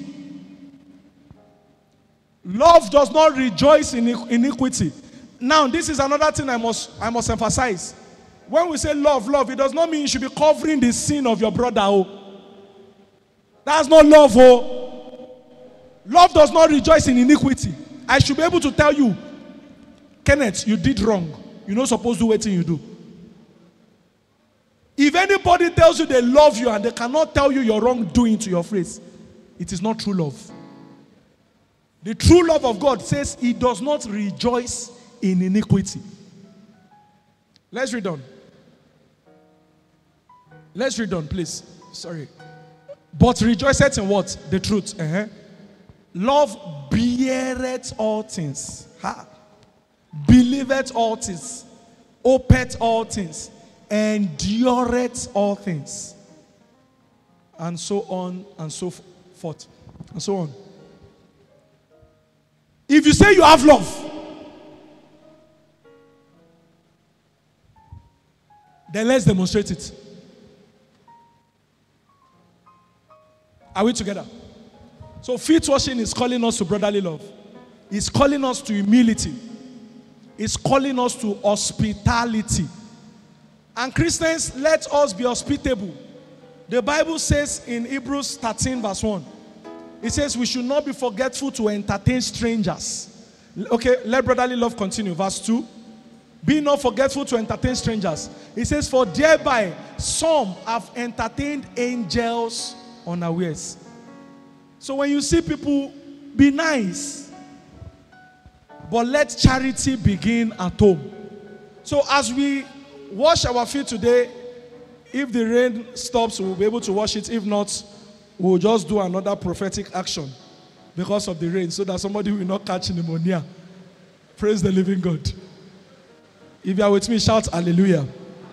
Love does not rejoice in iniquity. Now, this is another thing I must, I must emphasize. When we say love, love, it does not mean you should be covering the sin of your brother. Oh. That's not love. Oh. Love does not rejoice in iniquity. I should be able to tell you, Kenneth, you did wrong. You're not supposed to do what you do. If anybody tells you they love you and they cannot tell you your wrongdoing to your face, it is not true love. The true love of God says he does not rejoice in iniquity. Let's read on. Let's read on, please. Sorry. But rejoiceth in what? The truth. Uh-huh. Love beareth all things. Ha. Believeth all things. Hopeth all things. Endureth all things. And so on and so forth. And so on. If you say you have love, then let's demonstrate it. Are we together? So feet washing is calling us to brotherly love. It's calling us to humility. It's calling us to hospitality. And Christians, let us be hospitable. The Bible says in Hebrews thirteen verse one, it says we should not be forgetful to entertain strangers. Okay, let brotherly love continue. Verse two. Be not forgetful to entertain strangers. It says, for thereby some have entertained angels unawares. So when you see people, be nice. But let charity begin at home. So as we wash our feet today, if the rain stops, we'll be able to wash it. If not, we'll just do another prophetic action because of the rain, so that somebody will not catch pneumonia. Praise the living God. If you are with me, shout hallelujah.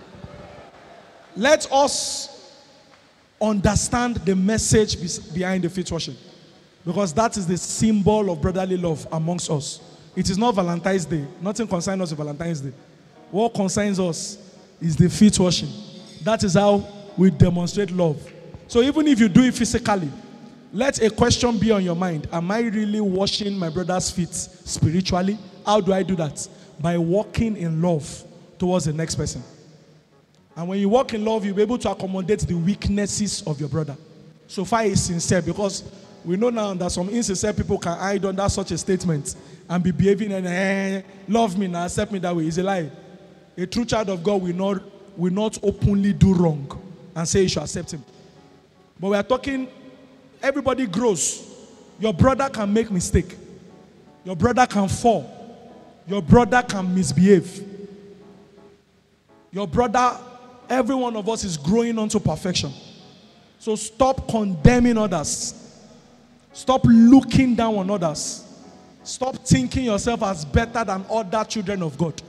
Let us understand the message behind the feet washing, because that is the symbol of brotherly love amongst us. It is not Valentine's Day. Nothing concerns us with Valentine's Day. What concerns us is the feet washing. That is how we demonstrate love. So even if you do it physically, let a question be on your mind. Am I really washing my brother's feet spiritually? How do I do that? By walking in love towards the next person. And when you walk in love, you'll be able to accommodate the weaknesses of your brother. So far is sincere, because we know now that some insincere people can hide under such a statement and be behaving and eh, love me now, accept me that way. It's a lie. A true child of God will not, will not openly do wrong and say you should accept him. But we are talking, everybody grows. Your brother can make mistake. Your brother can fall. Your brother can misbehave. Your brother, every one of us is growing unto perfection. So stop condemning others. Stop looking down on others. Stop thinking yourself as better than other children of God.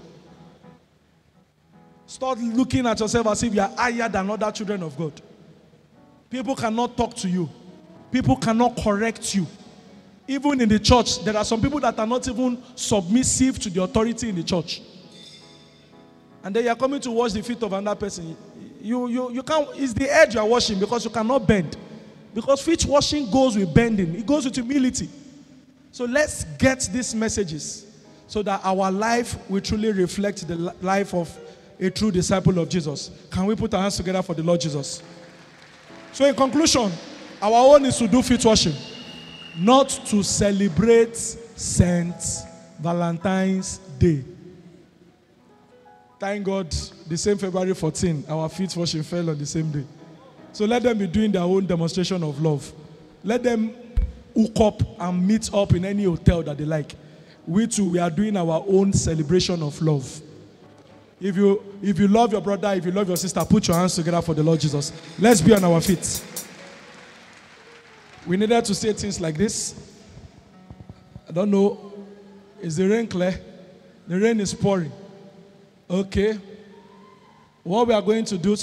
Stop looking at yourself as if you are higher than other children of God. People cannot talk to you. People cannot correct you. Even in the church, there are some people that are not even submissive to the authority in the church. And then you are coming to wash the feet of another person. You, you, you can't, it's the edge you are washing because you cannot bend. Because feet washing goes with bending. It goes with humility. So let's get these messages so that our life will truly reflect the life of a true disciple of Jesus. Can we put our hands together for the Lord Jesus? So in conclusion, our own is to do feet washing, not to celebrate Saint Valentine's Day. Thank God, the same February fourteenth, our feet washing fell on the same day. So let them be doing their own demonstration of love. Let them hook up and meet up in any hotel that they like. We too, we are doing our own celebration of love. If you, if you love your brother, if you love your sister, put your hands together for the Lord Jesus. Let's be on our feet. We needed to say things like this. I don't know. Is the rain clear? The rain is pouring. Okay. What we are going to do